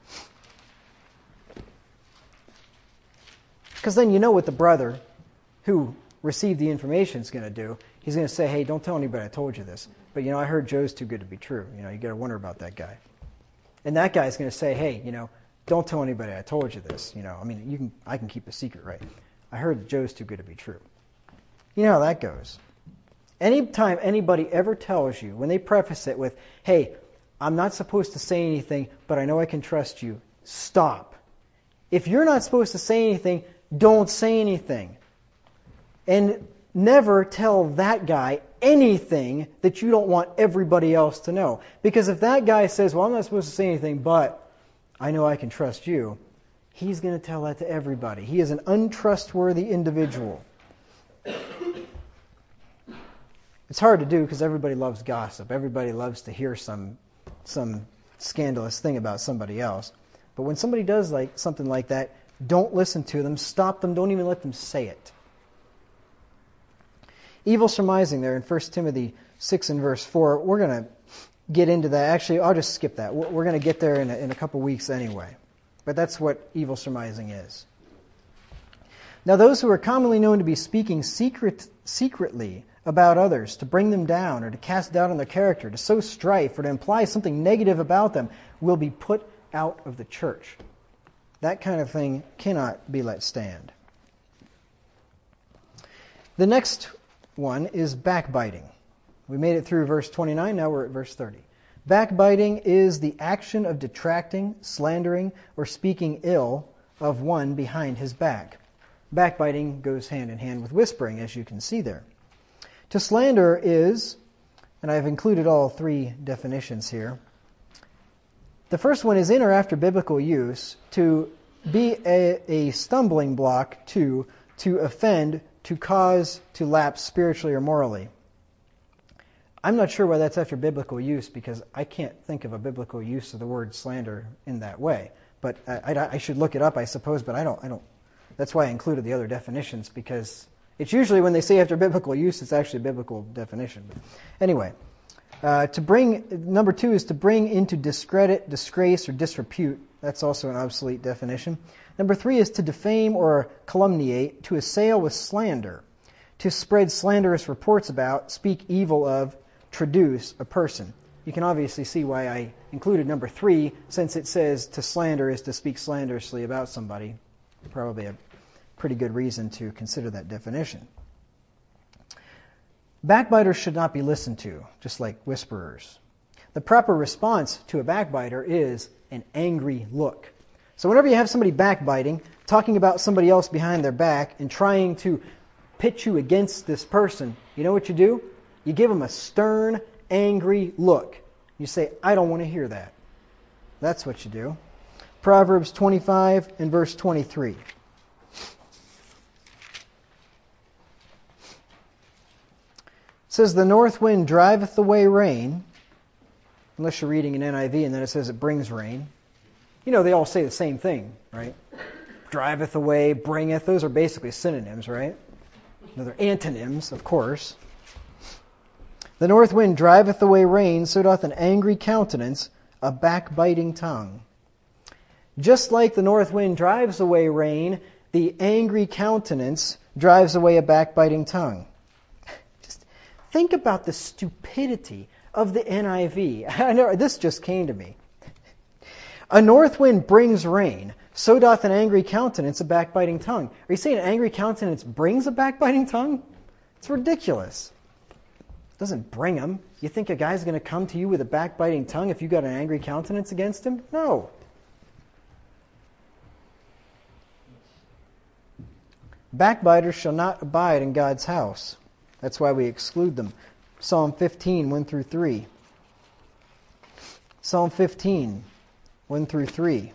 Because then you know what the brother who received the information is going to do. He's going to say, hey, don't tell anybody I told you this. But, I heard Joe's too good to be true. You got to wonder about that guy. And that guy's going to say, hey, don't tell anybody I told you this. I can keep a secret, right? I heard that Joe's too good to be true. You know how that goes. Anytime anybody ever tells you, when they preface it with, hey, I'm not supposed to say anything, but I know I can trust you, stop. If you're not supposed to say anything, don't say anything. And never tell that guy anything that you don't want everybody else to know. Because if that guy says, well, I'm not supposed to say anything, but I know I can trust you, he's going to tell that to everybody. He is an untrustworthy individual. It's hard to do because everybody loves gossip. Everybody loves to hear some scandalous thing about somebody else. But when somebody does something like that, don't listen to them, stop them, don't even let them say it. Evil surmising there in 1 Timothy 6 and verse 4, we're going to get into that. Actually, I'll just skip that. We're going to get there in a couple weeks anyway. But that's what evil surmising is. Now those who are commonly known to be speaking secretly about others, to bring them down or to cast doubt on their character, to sow strife or to imply something negative about them, will be put out of the church. That kind of thing cannot be let stand. The next one is backbiting. We made it through verse 29, now we're at verse 30. Backbiting is the action of detracting, slandering, or speaking ill of one behind his back. Backbiting goes hand in hand with whispering, as you can see there. To slander is, and I've included all three definitions here. The first one is in or after biblical use, to be a stumbling block to offend, to cause to lapse spiritually or morally. I'm not sure why that's after biblical use, because I can't think of a biblical use of the word slander in that way. But I should look it up, I suppose, but I don't. That's why I included the other definitions, because it's usually when they say after biblical use, it's actually a biblical definition. But anyway, number 2 is to bring into discredit, disgrace, or disrepute. That's also an obsolete definition. Number 3 is to defame or calumniate, to assail with slander, to spread slanderous reports about, speak evil of, traduce a person. You can obviously see why I included number 3, since it says to slander is to speak slanderously about somebody. Probably a pretty good reason to consider that definition. Backbiters should not be listened to, just like whisperers. The proper response to a backbiter is an angry look. So whenever you have somebody backbiting, talking about somebody else behind their back, and trying to pit you against this person, you know what you do? You give them a stern, angry look. You say, I don't want to hear that. That's what you do. Proverbs 25 and verse 23. It says, the north wind driveth away rain, unless you're reading an NIV and then it says it brings rain. You know, they all say the same thing, right? Driveth away, bringeth, those are basically synonyms, right? No, they're antonyms, of course. The north wind driveth away rain, so doth an angry countenance a backbiting tongue. Just like the north wind drives away rain, the angry countenance drives away a backbiting tongue. Just think about the stupidity of the NIV. I know this just came to me. A north wind brings rain, so doth an angry countenance a backbiting tongue. Are you saying an angry countenance brings a backbiting tongue? It's ridiculous. It doesn't bring them. You think a guy's going to come to you with a backbiting tongue if you got an angry countenance against him? No. Backbiters shall not abide in God's house. That's why we exclude them. Psalm 15, 1 through 3. Psalm 15, 1 through 3. It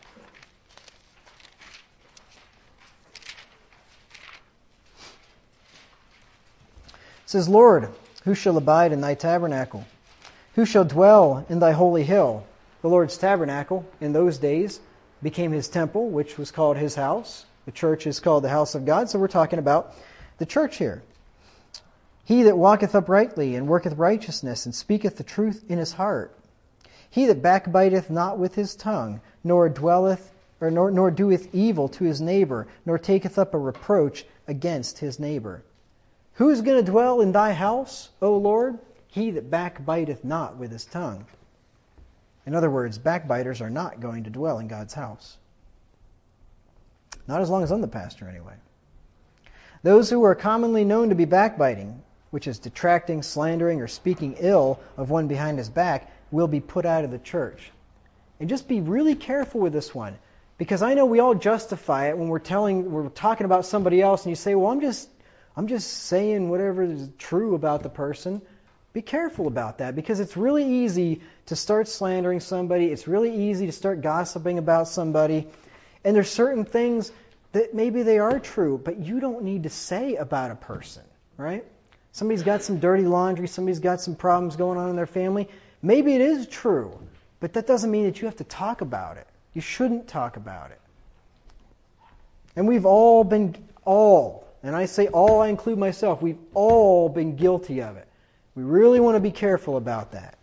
says, Lord, who shall abide in thy tabernacle? Who shall dwell in thy holy hill? The Lord's tabernacle in those days became his temple, which was called his house. The church is called the house of God, so we're talking about the church here. He that walketh uprightly and worketh righteousness and speaketh the truth in his heart. He that backbiteth not with his tongue, nor doeth evil to his neighbor, nor taketh up a reproach against his neighbor. Who is going to dwell in thy house, O Lord? He that backbiteth not with his tongue. In other words, backbiters are not going to dwell in God's house. Not as long as I'm the pastor, anyway. Those who are commonly known to be backbiting, which is detracting, slandering, or speaking ill of one behind his back, will be put out of the church. And just be really careful with this one, because I know we all justify it when we're talking about somebody else, and you say, well, I'm just saying whatever is true about the person. Be careful about that, because it's really easy to start slandering somebody. It's really easy to start gossiping about somebody. And there's certain things that maybe they are true, but you don't need to say about a person, right? Somebody's got some dirty laundry, somebody's got some problems going on in their family. Maybe it is true, but that doesn't mean that you have to talk about it. You shouldn't talk about it. And we've all been, and I say all, I include myself, we've all been guilty of it. We really want to be careful about that.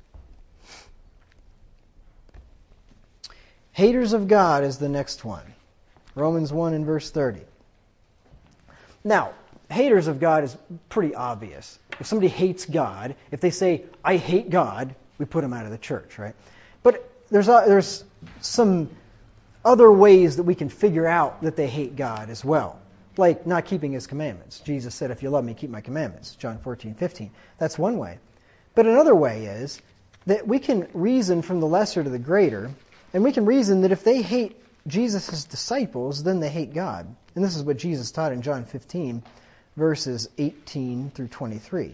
Haters of God is the next one. Romans 1 and verse 30. Now, haters of God is pretty obvious. If somebody hates God, if they say, I hate God, we put them out of the church, right? But there's some other ways that we can figure out that they hate God as well. Like not keeping his commandments. Jesus said, if you love me, keep my commandments. John 14:15. That's one way. But another way is that we can reason from the lesser to the greater, and we can reason that if they hate Jesus' disciples, then they hate God. And this is what Jesus taught in John 15, verses 18 through 23.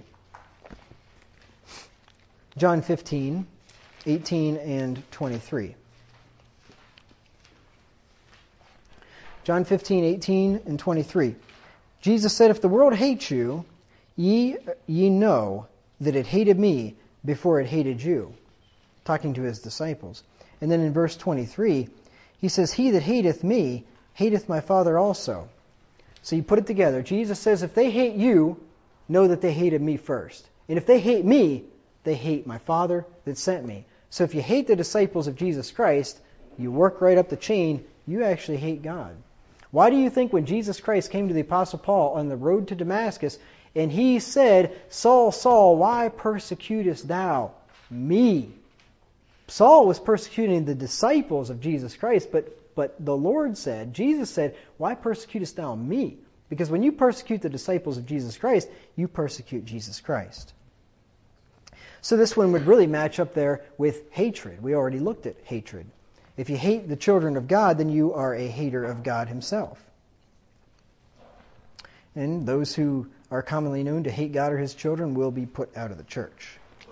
John 15, 18 and 23. John 15, 18 and 23. Jesus said, if the world hates you, ye know that it hated me before it hated you. Talking to his disciples. And then in verse 23, he says, he that hateth me, hateth my Father also. So you put it together. Jesus says, if they hate you, know that they hated me first. And if they hate me, they hate my Father that sent me. So if you hate the disciples of Jesus Christ, you work right up the chain, you actually hate God. Why do you think when Jesus Christ came to the Apostle Paul on the road to Damascus, and he said, Saul, Saul, why persecutest thou me? Saul was persecuting the disciples of Jesus Christ, but the Lord said, Jesus said, why persecutest thou me? Because when you persecute the disciples of Jesus Christ, you persecute Jesus Christ. So this one would really match up there with hatred. We already looked at hatred. If you hate the children of God, then you are a hater of God himself. And those who are commonly known to hate God or his children will be put out of the church.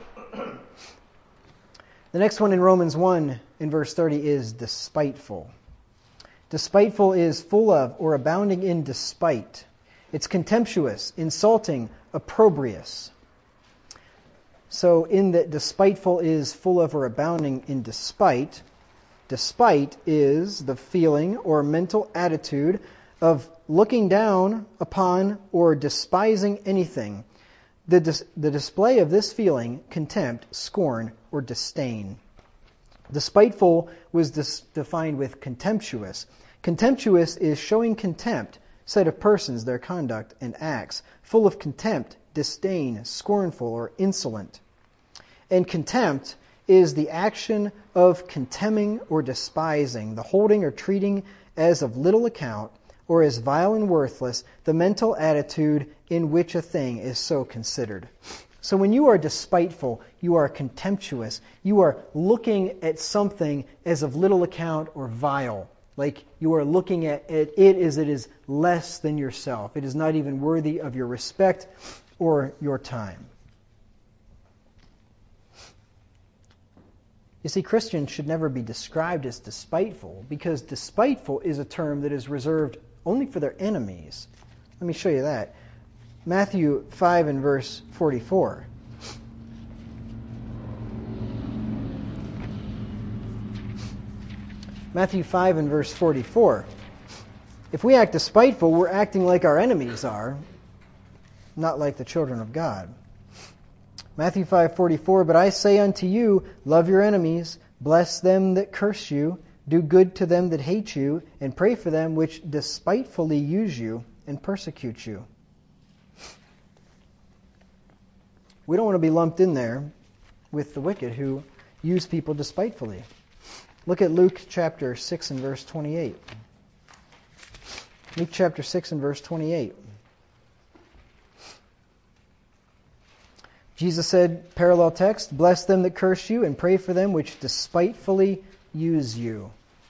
The next one in Romans 1 in verse 30 is despiteful. Despiteful is full of or abounding in despite. It's contemptuous, insulting, opprobrious. So in that despiteful is full of or abounding in despite, despite is the feeling or mental attitude of looking down upon or despising anything. The display of this feeling, contempt, scorn, or disdain. Despiteful was defined with contemptuous. Contemptuous is showing contempt, said of persons, their conduct, and acts, full of contempt, disdain, scornful, or insolent. And contempt is the action of contemning or despising, the holding or treating as of little account, or as vile and worthless, the mental attitude in which a thing is so considered. So when you are despiteful, you are contemptuous, you are looking at something as of little account or vile. Like you are looking at it as it is less than yourself. It is not even worthy of your respect or your time. You see, Christians should never be described as despiteful, because despiteful is a term that is reserved only for their enemies. Let me show you that. Matthew 5 and verse 44. Matthew 5 and verse 44. If we act despiteful, we're acting like our enemies are, not like the children of God. Matthew 5:44, but I say unto you, love your enemies, bless them that curse you, do good to them that hate you, and pray for them which despitefully use you and persecute you. We don't want to be lumped in there with the wicked who use people despitefully. Look at Luke chapter 6 and verse 28. Luke chapter 6 and verse 28. Jesus said, parallel text, bless them that curse you and pray for them which despitefully use you.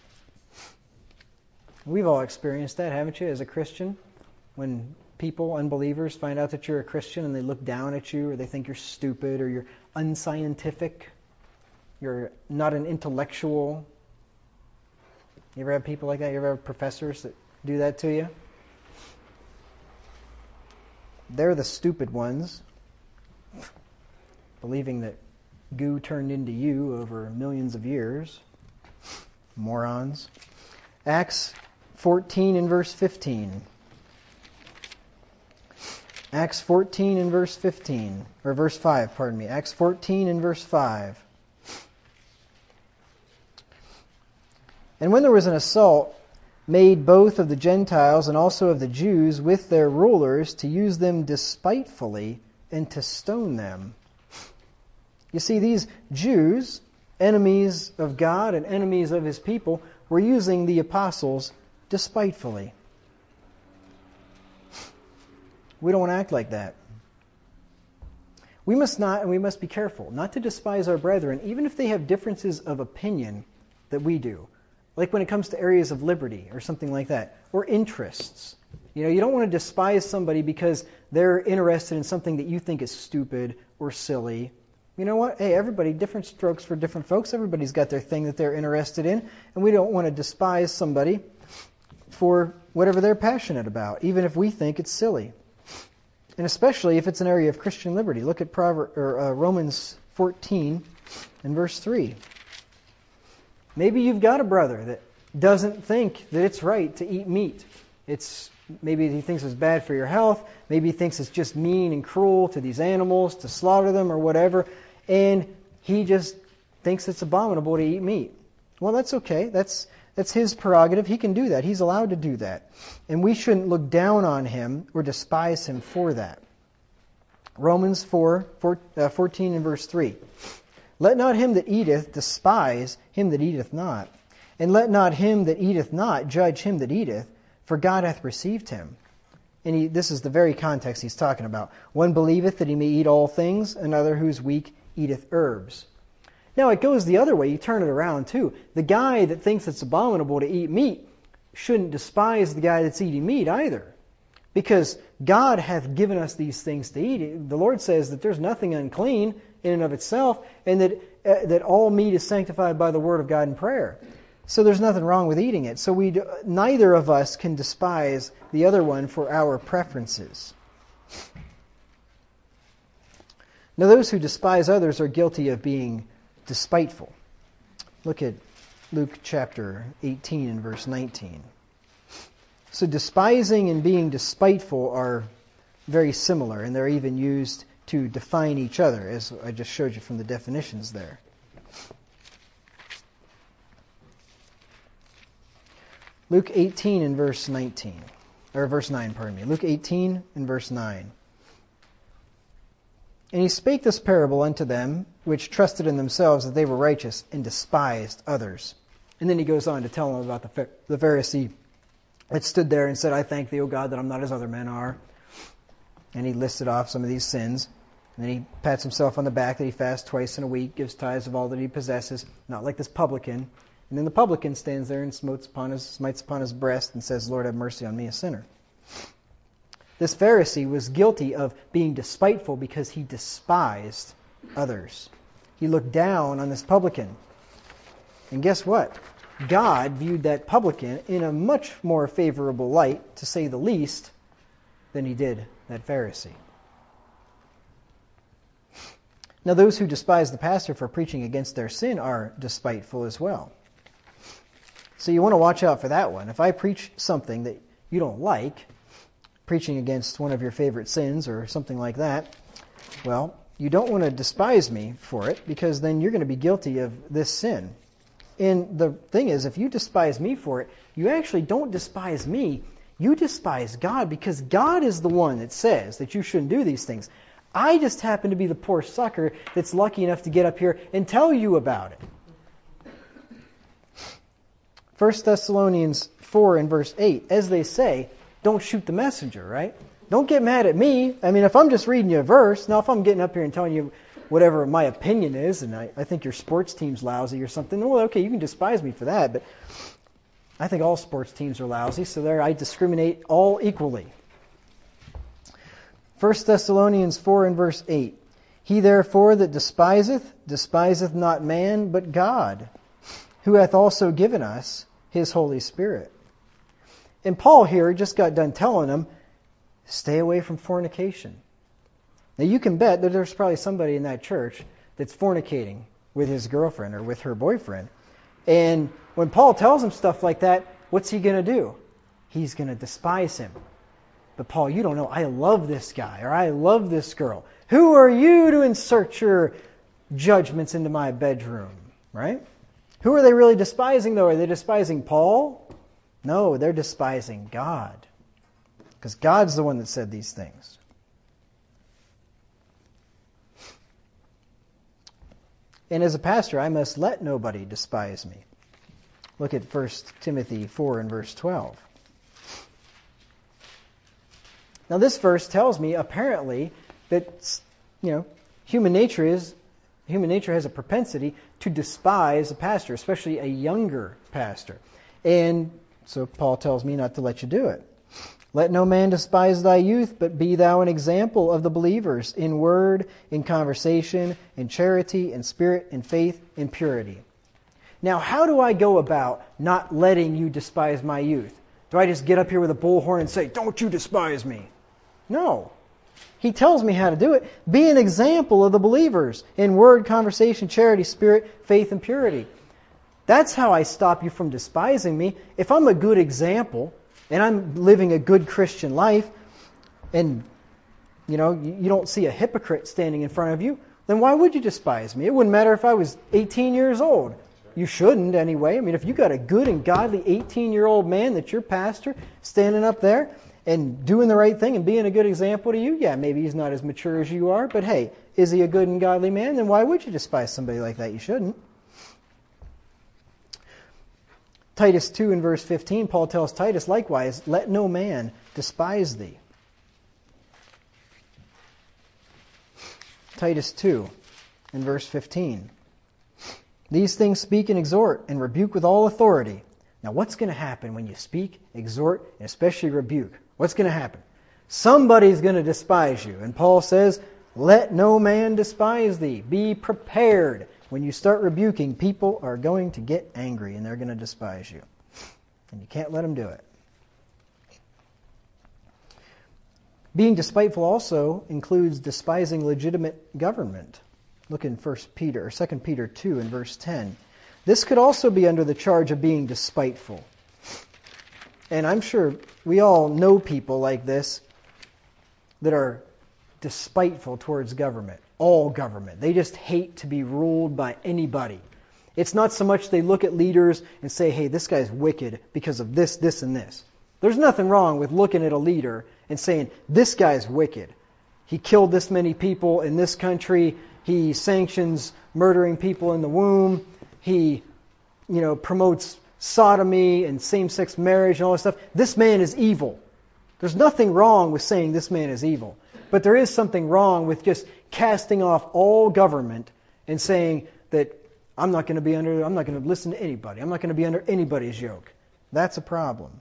We've all experienced that, haven't you, as a Christian? When people, unbelievers, find out that you're a Christian and they look down at you, or they think you're stupid, or you're unscientific, you're not an intellectual. You ever have people like that? You ever have professors that do that to you? They're the stupid ones, believing that goo turned into you over millions of years. Morons. Acts 14 and verse 15. Acts 14 and verse 15. Or verse 5, pardon me. Acts 14 and verse 5. And when there was an assault made both of the Gentiles and also of the Jews with their rulers to use them despitefully and to stone them. You see, these Jews, enemies of God and enemies of His people, were using the apostles despitefully. We don't want to act like that. We must not, and we must be careful, not to despise our brethren, even if they have differences of opinion that we do. Like when it comes to areas of liberty or something like that, or interests. You know, you don't want to despise somebody because they're interested in something that you think is stupid or silly. You know what? Hey, everybody, different strokes for different folks. Everybody's got their thing that they're interested in, and we don't want to despise somebody for whatever they're passionate about, even if we think it's silly. And especially if it's an area of Christian liberty. Look at Romans 14 and verse 3. Maybe you've got a brother that doesn't think that it's right to eat meat. Maybe he thinks it's bad for your health. Maybe he thinks it's just mean and cruel to these animals, to slaughter them or whatever. And he just thinks it's abominable to eat meat. Well, that's okay. That's his prerogative. He can do that. He's allowed to do that. And we shouldn't look down on him or despise him for that. Romans 14 and verse 3. Let not him that eateth despise him that eateth not. And let not him that eateth not judge him that eateth, for God hath received him. And this is the very context he's talking about. One believeth that he may eat all things, another who is weak eateth herbs. Now it goes the other way. You turn it around too. The guy that thinks it's abominable to eat meat shouldn't despise the guy that's eating meat either. Because God hath given us these things to eat. The Lord says that there's nothing unclean in and of itself, and that all meat is sanctified by the word of God in prayer. So there's nothing wrong with eating it. So neither of us can despise the other one for our preferences. Now those who despise others are guilty of being despiteful. Look at Luke chapter 18 and verse 19. So despising and being despiteful are very similar, and they're even used to define each other, as I just showed you from the definitions there. Luke 18 and verse 19, or verse 9, pardon me. Luke 18 and verse 9. And he spake this parable unto them, which trusted in themselves that they were righteous, and despised others. And then he goes on to tell them about the Pharisee that stood there and said, I thank thee, O God, that I'm not as other men are. And he listed off some of these sins. And then he pats himself on the back that he fasts twice in a week, gives tithes of all that he possesses, not like this publican. And then the publican stands there and smites upon his breast and says, Lord, have mercy on me, a sinner. This Pharisee was guilty of being despiteful because he despised others. He looked down on this publican. And guess what? God viewed that publican in a much more favorable light, to say the least, than he did that Pharisee. Now those who despise the pastor for preaching against their sin are despiteful as well. So you want to watch out for that one. If I preach something that you don't like, preaching against one of your favorite sins or something like that, well, you don't want to despise me for it, because then you're going to be guilty of this sin. And the thing is, if you despise me for it, you actually don't despise me. You despise God, because God is the one that says that you shouldn't do these things. I just happen to be the poor sucker that's lucky enough to get up here and tell you about it. 1 Thessalonians 4 and verse 8, as they say, don't shoot the messenger, right? Don't get mad at me. I mean, if I'm just reading you a verse, now if I'm getting up here and telling you whatever my opinion is, and I think your sports team's lousy or something, well, okay, you can despise me for that, but I think all sports teams are lousy, so there I discriminate all equally. 1 Thessalonians 4 and verse 8, he therefore that despiseth not man, but God, who hath also given us his Holy Spirit. And Paul here just got done telling them, stay away from fornication. Now you can bet that there's probably somebody in that church that's fornicating with his girlfriend or with her boyfriend. And when Paul tells him stuff like that, what's he going to do? He's going to despise him. But Paul, you don't know, I love this guy, or I love this girl. Who are you to insert your judgments into my bedroom? Right? Who are they really despising, though? Are they despising Paul? No, they're despising God. Because God's the one that said these things. And as a pastor, I must let nobody despise me. Look at 1 Timothy 4 and verse 12. Now this verse tells me apparently that, human nature has a propensity to despise a pastor, especially a younger pastor. And so Paul tells me not to let you do it. Let no man despise thy youth, but be thou an example of the believers in word, in conversation, in charity, in spirit, in faith, in purity. Now, how do I go about not letting you despise my youth? Do I just get up here with a bullhorn and say, don't you despise me? No. He tells me how to do it. Be an example of the believers in word, conversation, charity, spirit, faith, and purity. That's how I stop you from despising me. If I'm a good example, and I'm living a good Christian life, and you don't see a hypocrite standing in front of you, then why would you despise me? It wouldn't matter if I was 18 years old. You shouldn't anyway. I mean, if you got a good and godly 18-year-old man that's your pastor standing up there and doing the right thing and being a good example to you, yeah, maybe he's not as mature as you are, but hey, is he a good and godly man? Then why would you despise somebody like that? You shouldn't. Titus 2 and verse 15, Paul tells Titus, likewise, let no man despise thee. Titus 2 and verse 15. These things speak and exhort and rebuke with all authority. Now what's going to happen when you speak, exhort, and especially rebuke? What's going to happen? Somebody's going to despise you. And Paul says, let no man despise thee. Be prepared When you start rebuking, people are going to get angry and they're going to despise you. And you can't let them do it. Being despiteful also includes despising legitimate government. Look in 2 Peter 2 in verse 10. This could also be under the charge of being despiteful. And I'm sure we all know people like this that are despiteful towards government, all government. They just hate to be ruled by anybody. It's not so much they look at leaders and say, hey, this guy's wicked because of this, this, and this. There's nothing wrong with looking at a leader and saying, this guy's wicked. He killed this many people in this country. He sanctions murdering people in the womb. He, promotes sodomy and same-sex marriage and all this stuff. This man is evil. There's nothing wrong with saying this man is evil. But there is something wrong with just casting off all government and saying that I'm not going to listen to anybody. I'm not going to be under anybody's yoke. That's a problem.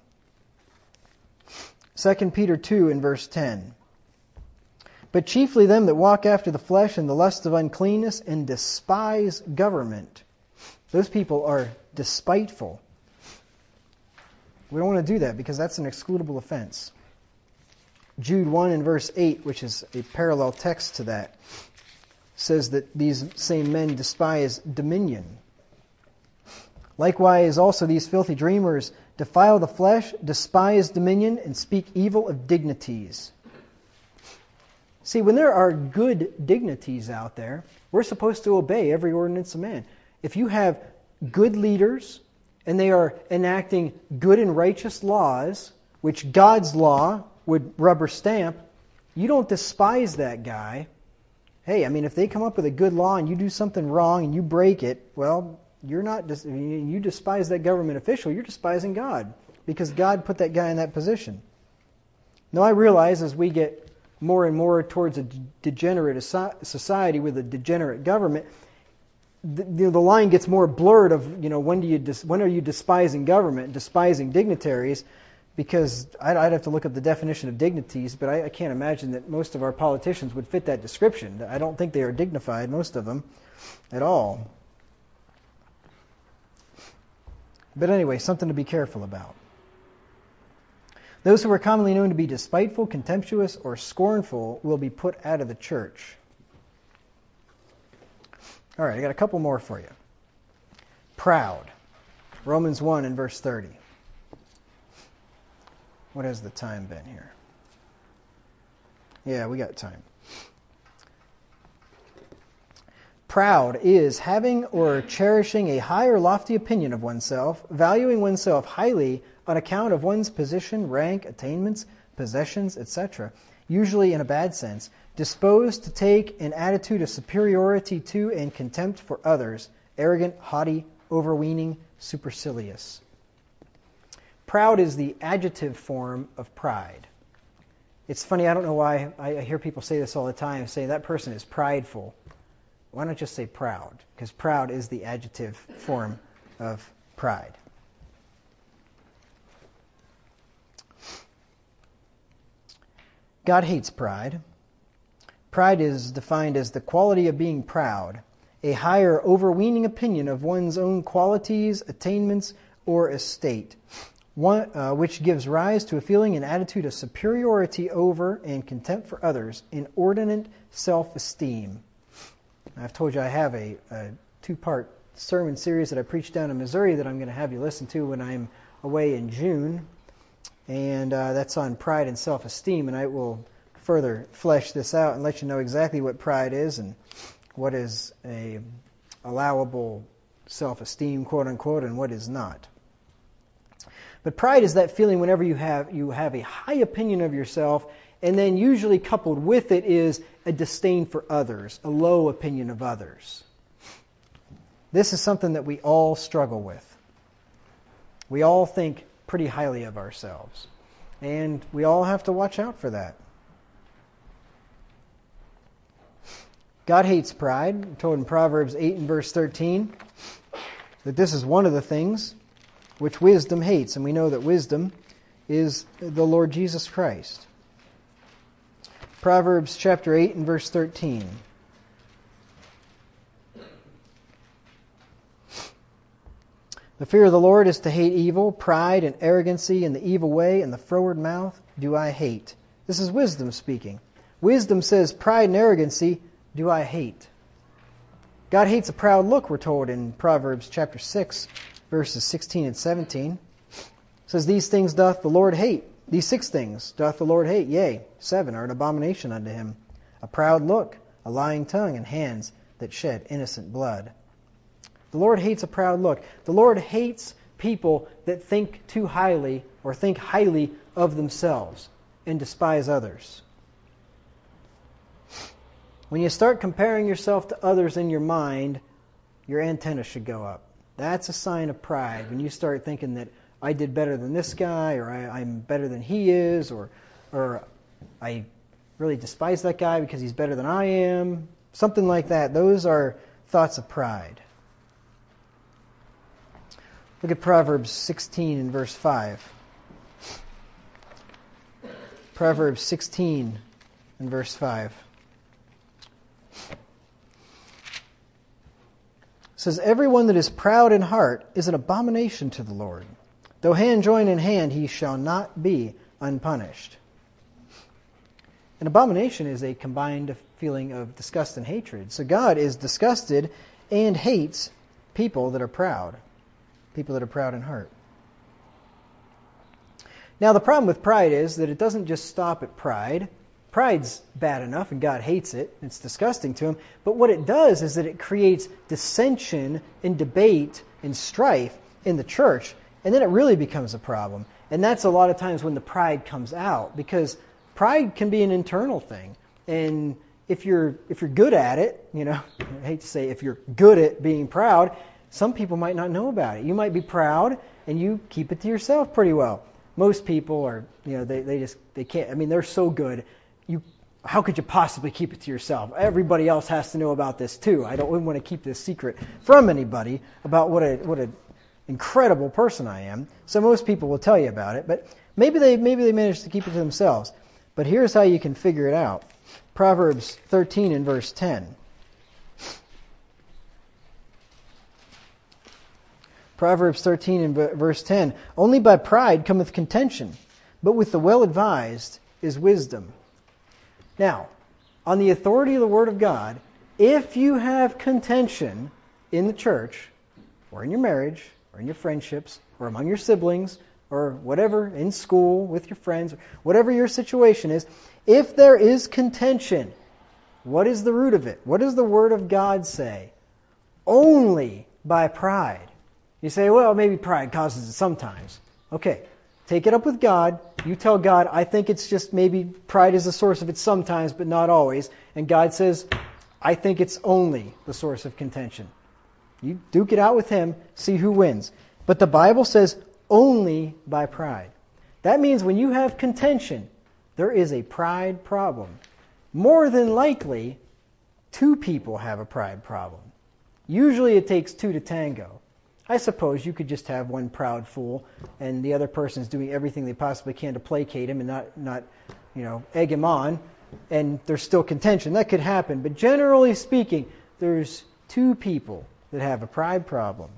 2 Peter 2 in verse 10. But chiefly them that walk after the flesh and the lust of uncleanness and despise government. Those people are despiteful. We don't want to do that because that's an excludable offense. Jude 1 in verse 8, which is a parallel text to that, says that these same men despise dominion. Likewise, also these filthy dreamers defile the flesh, despise dominion, and speak evil of dignities. See, when there are good dignities out there, we're supposed to obey every ordinance of man. If you have good leaders, and they are enacting good and righteous laws, which God's law would rubber stamp, you don't despise that guy. Hey, if they come up with a good law and you do something wrong and you break it, well, you despise that government official, you're despising God, because God put that guy in that position. Now, I realize as we get more and more towards a degenerate society with a degenerate government, the line gets more blurred of, when are you despising government, despising dignitaries, because I'd have to look up the definition of dignities, but I can't imagine that most of our politicians would fit that description. I don't think they are dignified, most of them, at all. But anyway, something to be careful about. Those who are commonly known to be despiteful, contemptuous, or scornful will be put out of the church. All right, I got a couple more for you. Proud. Romans 1 and verse 30. What has the time been here? Yeah, we got time. Proud is having or cherishing a high or lofty opinion of oneself, valuing oneself highly on account of one's position, rank, attainments, possessions, etc., usually in a bad sense, disposed to take an attitude of superiority to and contempt for others, arrogant, haughty, overweening, supercilious. Proud is the adjective form of pride. It's funny, I don't know why I hear people say this all the time, say that person is prideful. Why not just say proud? Because proud is the adjective form of pride. God hates pride. Pride is defined as the quality of being proud, a higher, overweening opinion of one's own qualities, attainments, or estate, which gives rise to a feeling and attitude of superiority over and contempt for others, inordinate self-esteem. I've told you I have a two-part sermon series that I preached down in Missouri that I'm going to have you listen to when I'm away in June. And that's on pride and self-esteem, and I will further flesh this out and let you know exactly what pride is and what is a allowable self-esteem, quote-unquote, and what is not. But pride is that feeling whenever you have a high opinion of yourself, and then usually coupled with it is a disdain for others, a low opinion of others. This is something that we all struggle with. We all think pretty highly of ourselves, and we all have to watch out for that. God hates pride. We're told in Proverbs 8 and verse 13 that this is one of the things which wisdom hates, and we know that wisdom is the Lord Jesus Christ. Proverbs chapter 8 and verse 13. The fear of the Lord is to hate evil, pride and arrogancy and the evil way and the froward mouth do I hate. This is wisdom speaking. Wisdom says pride and arrogancy do I hate. God hates a proud look, we're told in Proverbs chapter 6, verses 16 and 17. It says, these things doth the Lord hate. These 6 things doth the Lord hate. Yea, 7 are an abomination unto him. A proud look, a lying tongue, and hands that shed innocent blood. The Lord hates a proud look. The Lord hates people that think too highly or think highly of themselves and despise others. When you start comparing yourself to others in your mind, your antenna should go up. That's a sign of pride. When you start thinking that I did better than this guy, or I'm better than he is, or I really despise that guy because he's better than I am, something like that. Those are thoughts of pride. Look at Proverbs 16 and verse 5. Proverbs 16 and verse 5. It says, everyone that is proud in heart is an abomination to the Lord. Though hand join in hand, he shall not be unpunished. An abomination is a combined feeling of disgust and hatred. So God is disgusted and hates people that are proud. People that are proud in heart. Now the problem with pride is that it doesn't just stop at pride. Pride's bad enough and God hates it. It's disgusting to him. But what it does is that it creates dissension and debate and strife in the church. And then it really becomes a problem. And that's a lot of times when the pride comes out. Because pride can be an internal thing. And if you're good at it, I hate to say if you're good at being proud, some people might not know about it. You might be proud and you keep it to yourself pretty well. Most people are, they can't, they're so good. How could you possibly keep it to yourself? Everybody else has to know about this too. I don't want to keep this secret from anybody about what an incredible person I am. So most people will tell you about it, but maybe they manage to keep it to themselves. But here's how you can figure it out. Proverbs 13 and verse 10. Proverbs 13 and verse 10. Only by pride cometh contention, but with the well-advised is wisdom. Now, on the authority of the Word of God, if you have contention in the church, or in your marriage, or in your friendships, or among your siblings, or whatever, in school, with your friends, whatever your situation is, if there is contention, what is the root of it? What does the Word of God say? Only by pride. You say, well, maybe pride causes it sometimes. Okay, take it up with God. You tell God, I think it's just maybe pride is the source of it sometimes, but not always. And God says, I think it's only the source of contention. You duke it out with Him, see who wins. But the Bible says only by pride. That means when you have contention, there is a pride problem. More than likely, 2 people have a pride problem. Usually it takes 2 to tango. I suppose you could just have one proud fool and the other person's doing everything they possibly can to placate him and not egg him on, and there's still contention. That could happen. But generally speaking, there's 2 people that have a pride problem.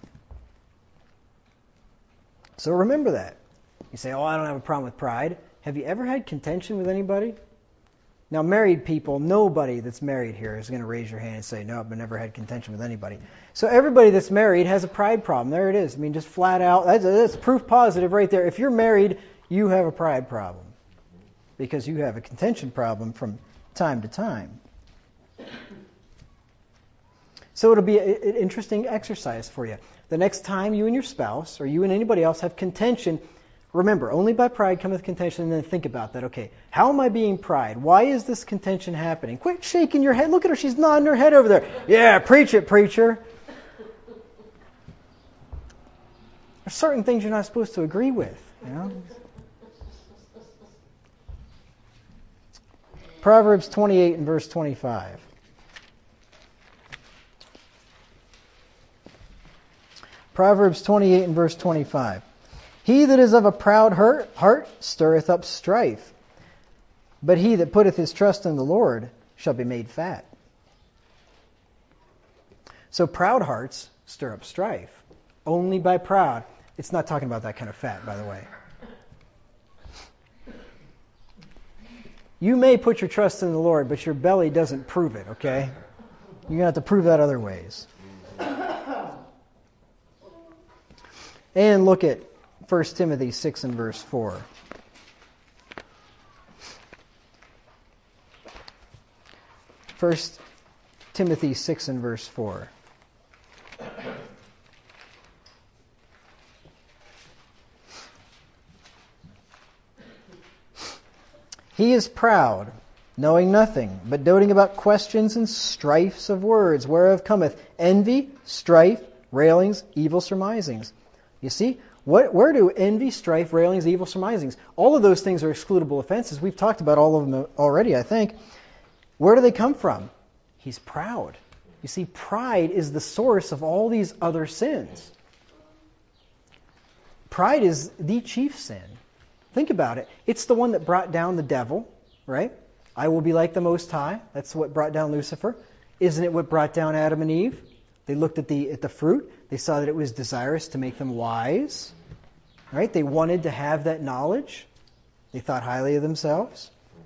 So remember that. You say, I don't have a problem with pride. Have you ever had contention with anybody? Now, married people, nobody that's married here is going to raise your hand and say, no, I've never had contention with anybody. So everybody that's married has a pride problem. There it is. Just flat out. That's proof positive right there. If you're married, you have a pride problem because you have a contention problem from time to time. So it'll be an interesting exercise for you. The next time you and your spouse or you and anybody else have contention, remember, only by pride cometh contention, and then think about that. Okay, how am I being pride? Why is this contention happening? Quit shaking your head. Look at her. She's nodding her head over there. Yeah, preach it, preacher. There's certain things you're not supposed to agree with. Proverbs 28 and verse 25. Proverbs 28 and verse 25. He that is of a proud heart stirreth up strife, but he that putteth his trust in the Lord shall be made fat. So proud hearts stir up strife. Only by proud. It's not talking about that kind of fat, by the way. You may put your trust in the Lord, but your belly doesn't prove it, okay? You're going to have to prove that other ways. And look at 1 Timothy 6 and verse 4. 1 Timothy 6 and verse 4. He is proud, knowing nothing, but doting about questions and strifes of words, whereof cometh envy, strife, railings, evil surmisings. You see, where do envy, strife, railings, evil surmisings? All of those things are excludable offenses. We've talked about all of them already, I think. Where do they come from? He's proud. You see, pride is the source of all these other sins. Pride is the chief sin. Think about it. It's the one that brought down the devil, right? I will be like the Most High. That's what brought down Lucifer. Isn't it what brought down Adam and Eve? They looked at the fruit. They saw that it was desirous to make them wise. Right? They wanted to have that knowledge. They thought highly of themselves.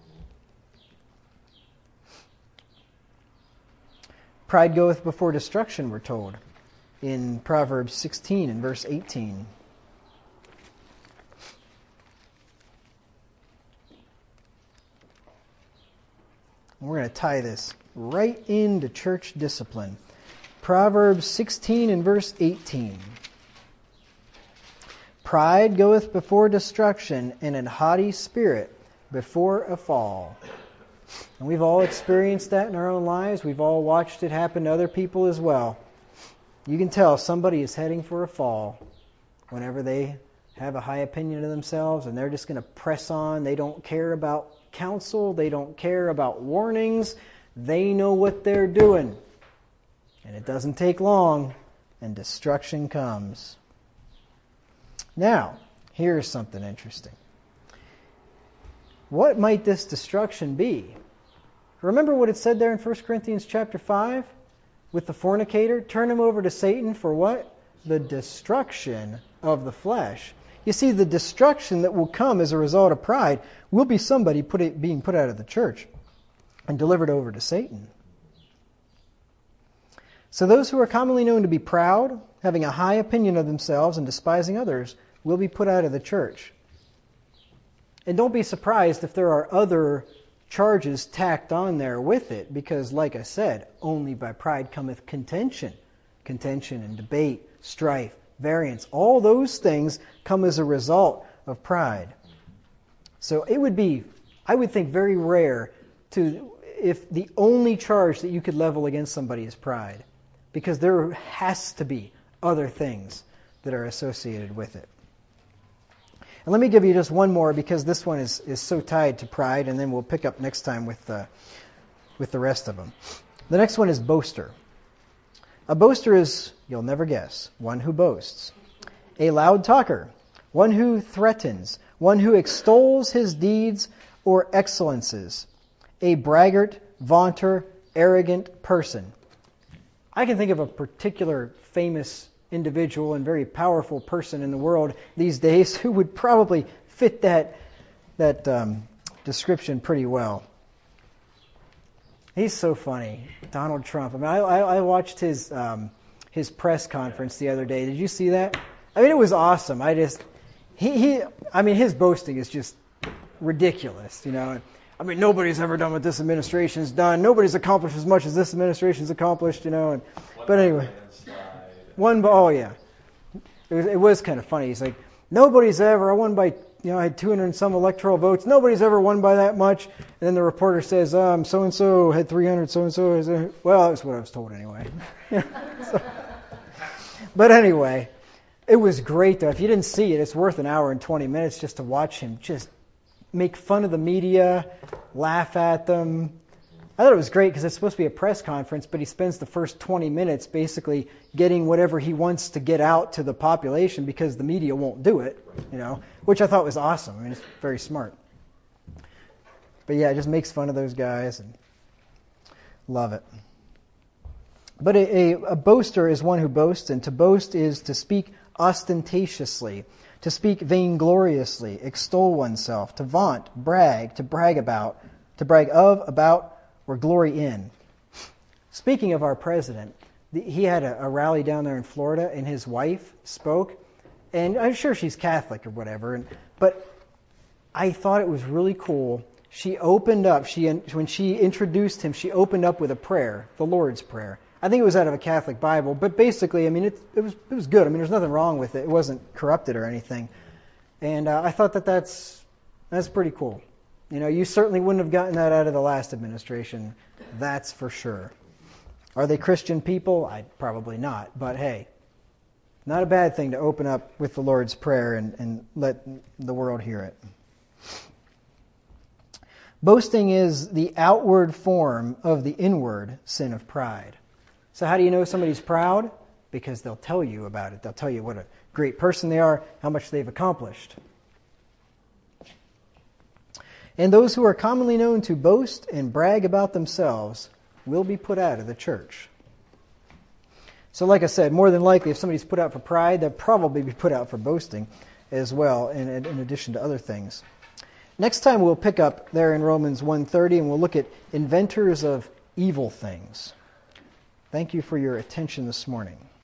Pride goeth before destruction, we're told, in Proverbs 16 and verse 18. We're going to tie this right into church discipline. Proverbs 16 and verse 18. Pride goeth before destruction, and an haughty spirit before a fall. And we've all experienced that in our own lives. We've all watched it happen to other people as well. You can tell somebody is heading for a fall whenever they have a high opinion of themselves and they're just going to press on. They don't care about counsel. They don't care about warnings. They know what they're doing. And it doesn't take long and destruction comes. Now, here's something interesting. What might this destruction be? Remember what it said there in 1 Corinthians chapter 5 with the fornicator? Turn him over to Satan for what? The destruction of the flesh. You see, the destruction that will come as a result of pride will be somebody being put out of the church and delivered over to Satan. So those who are commonly known to be proud, having a high opinion of themselves and despising others, will be put out of the church. And don't be surprised if there are other charges tacked on there with it, because like I said, only by pride cometh contention. Contention and debate, strife, variance, all those things come as a result of pride. So it would be, I would think, very rare if the only charge that you could level against somebody is pride, because there has to be other things that are associated with it. And let me give you just one more, because this one is so tied to pride, and then we'll pick up next time with the rest of them. The next one is boaster. A boaster is, you'll never guess, one who boasts. A loud talker, one who threatens, one who extols his deeds or excellences. A braggart, vaunter, arrogant person. I can think of a particular famous individual and very powerful person in the world these days who would probably fit that description pretty well. He's so funny, Donald Trump. I mean, I watched his press conference the other day. Did you see that? I mean, it was awesome. His boasting is just ridiculous, you know. I mean, nobody's ever done what this administration's done. Nobody's accomplished as much as this administration's accomplished, you know. But anyway, it was kind of funny. He's like, nobody's ever. I won by, I had 200 and some electoral votes. Nobody's ever won by that much. And then the reporter says, so and so had 300. So and so. Well, that's what I was told anyway. But anyway, it was great though. If you didn't see it, it's worth an hour and 20 minutes just to watch him just make fun of the media, laugh at them. I thought it was great because it's supposed to be a press conference, but he spends the first 20 minutes basically getting whatever he wants to get out to the population because the media won't do it, which I thought was awesome. I mean, it's very smart. But yeah, it just makes fun of those guys and love it. But a boaster is one who boasts, and to boast is to speak ostentatiously, to speak vaingloriously, extol oneself, to vaunt, brag, to brag about, to brag of, about, or glory in. Speaking of our president, he had a rally down there in Florida, and his wife spoke, and I'm sure she's Catholic or whatever, but I thought it was really cool. She opened up, when she introduced him, she opened up with a prayer, the Lord's Prayer. I think it was out of a Catholic Bible, but basically, I mean, it was good. I mean, there's nothing wrong with it. It wasn't corrupted or anything. And I thought that's pretty cool. You know, you certainly wouldn't have gotten that out of the last administration. That's for sure. Are they Christian people? Probably not. But hey, not a bad thing to open up with the Lord's Prayer and let the world hear it. Boasting is the outward form of the inward sin of pride. So how do you know somebody's proud? Because they'll tell you about it. They'll tell you what a great person they are, how much they've accomplished. And those who are commonly known to boast and brag about themselves will be put out of the church. So like I said, more than likely, if somebody's put out for pride, they'll probably be put out for boasting as well, in addition to other things. Next time we'll pick up there in Romans 1:30, and we'll look at inventors of evil things. Thank you for your attention this morning.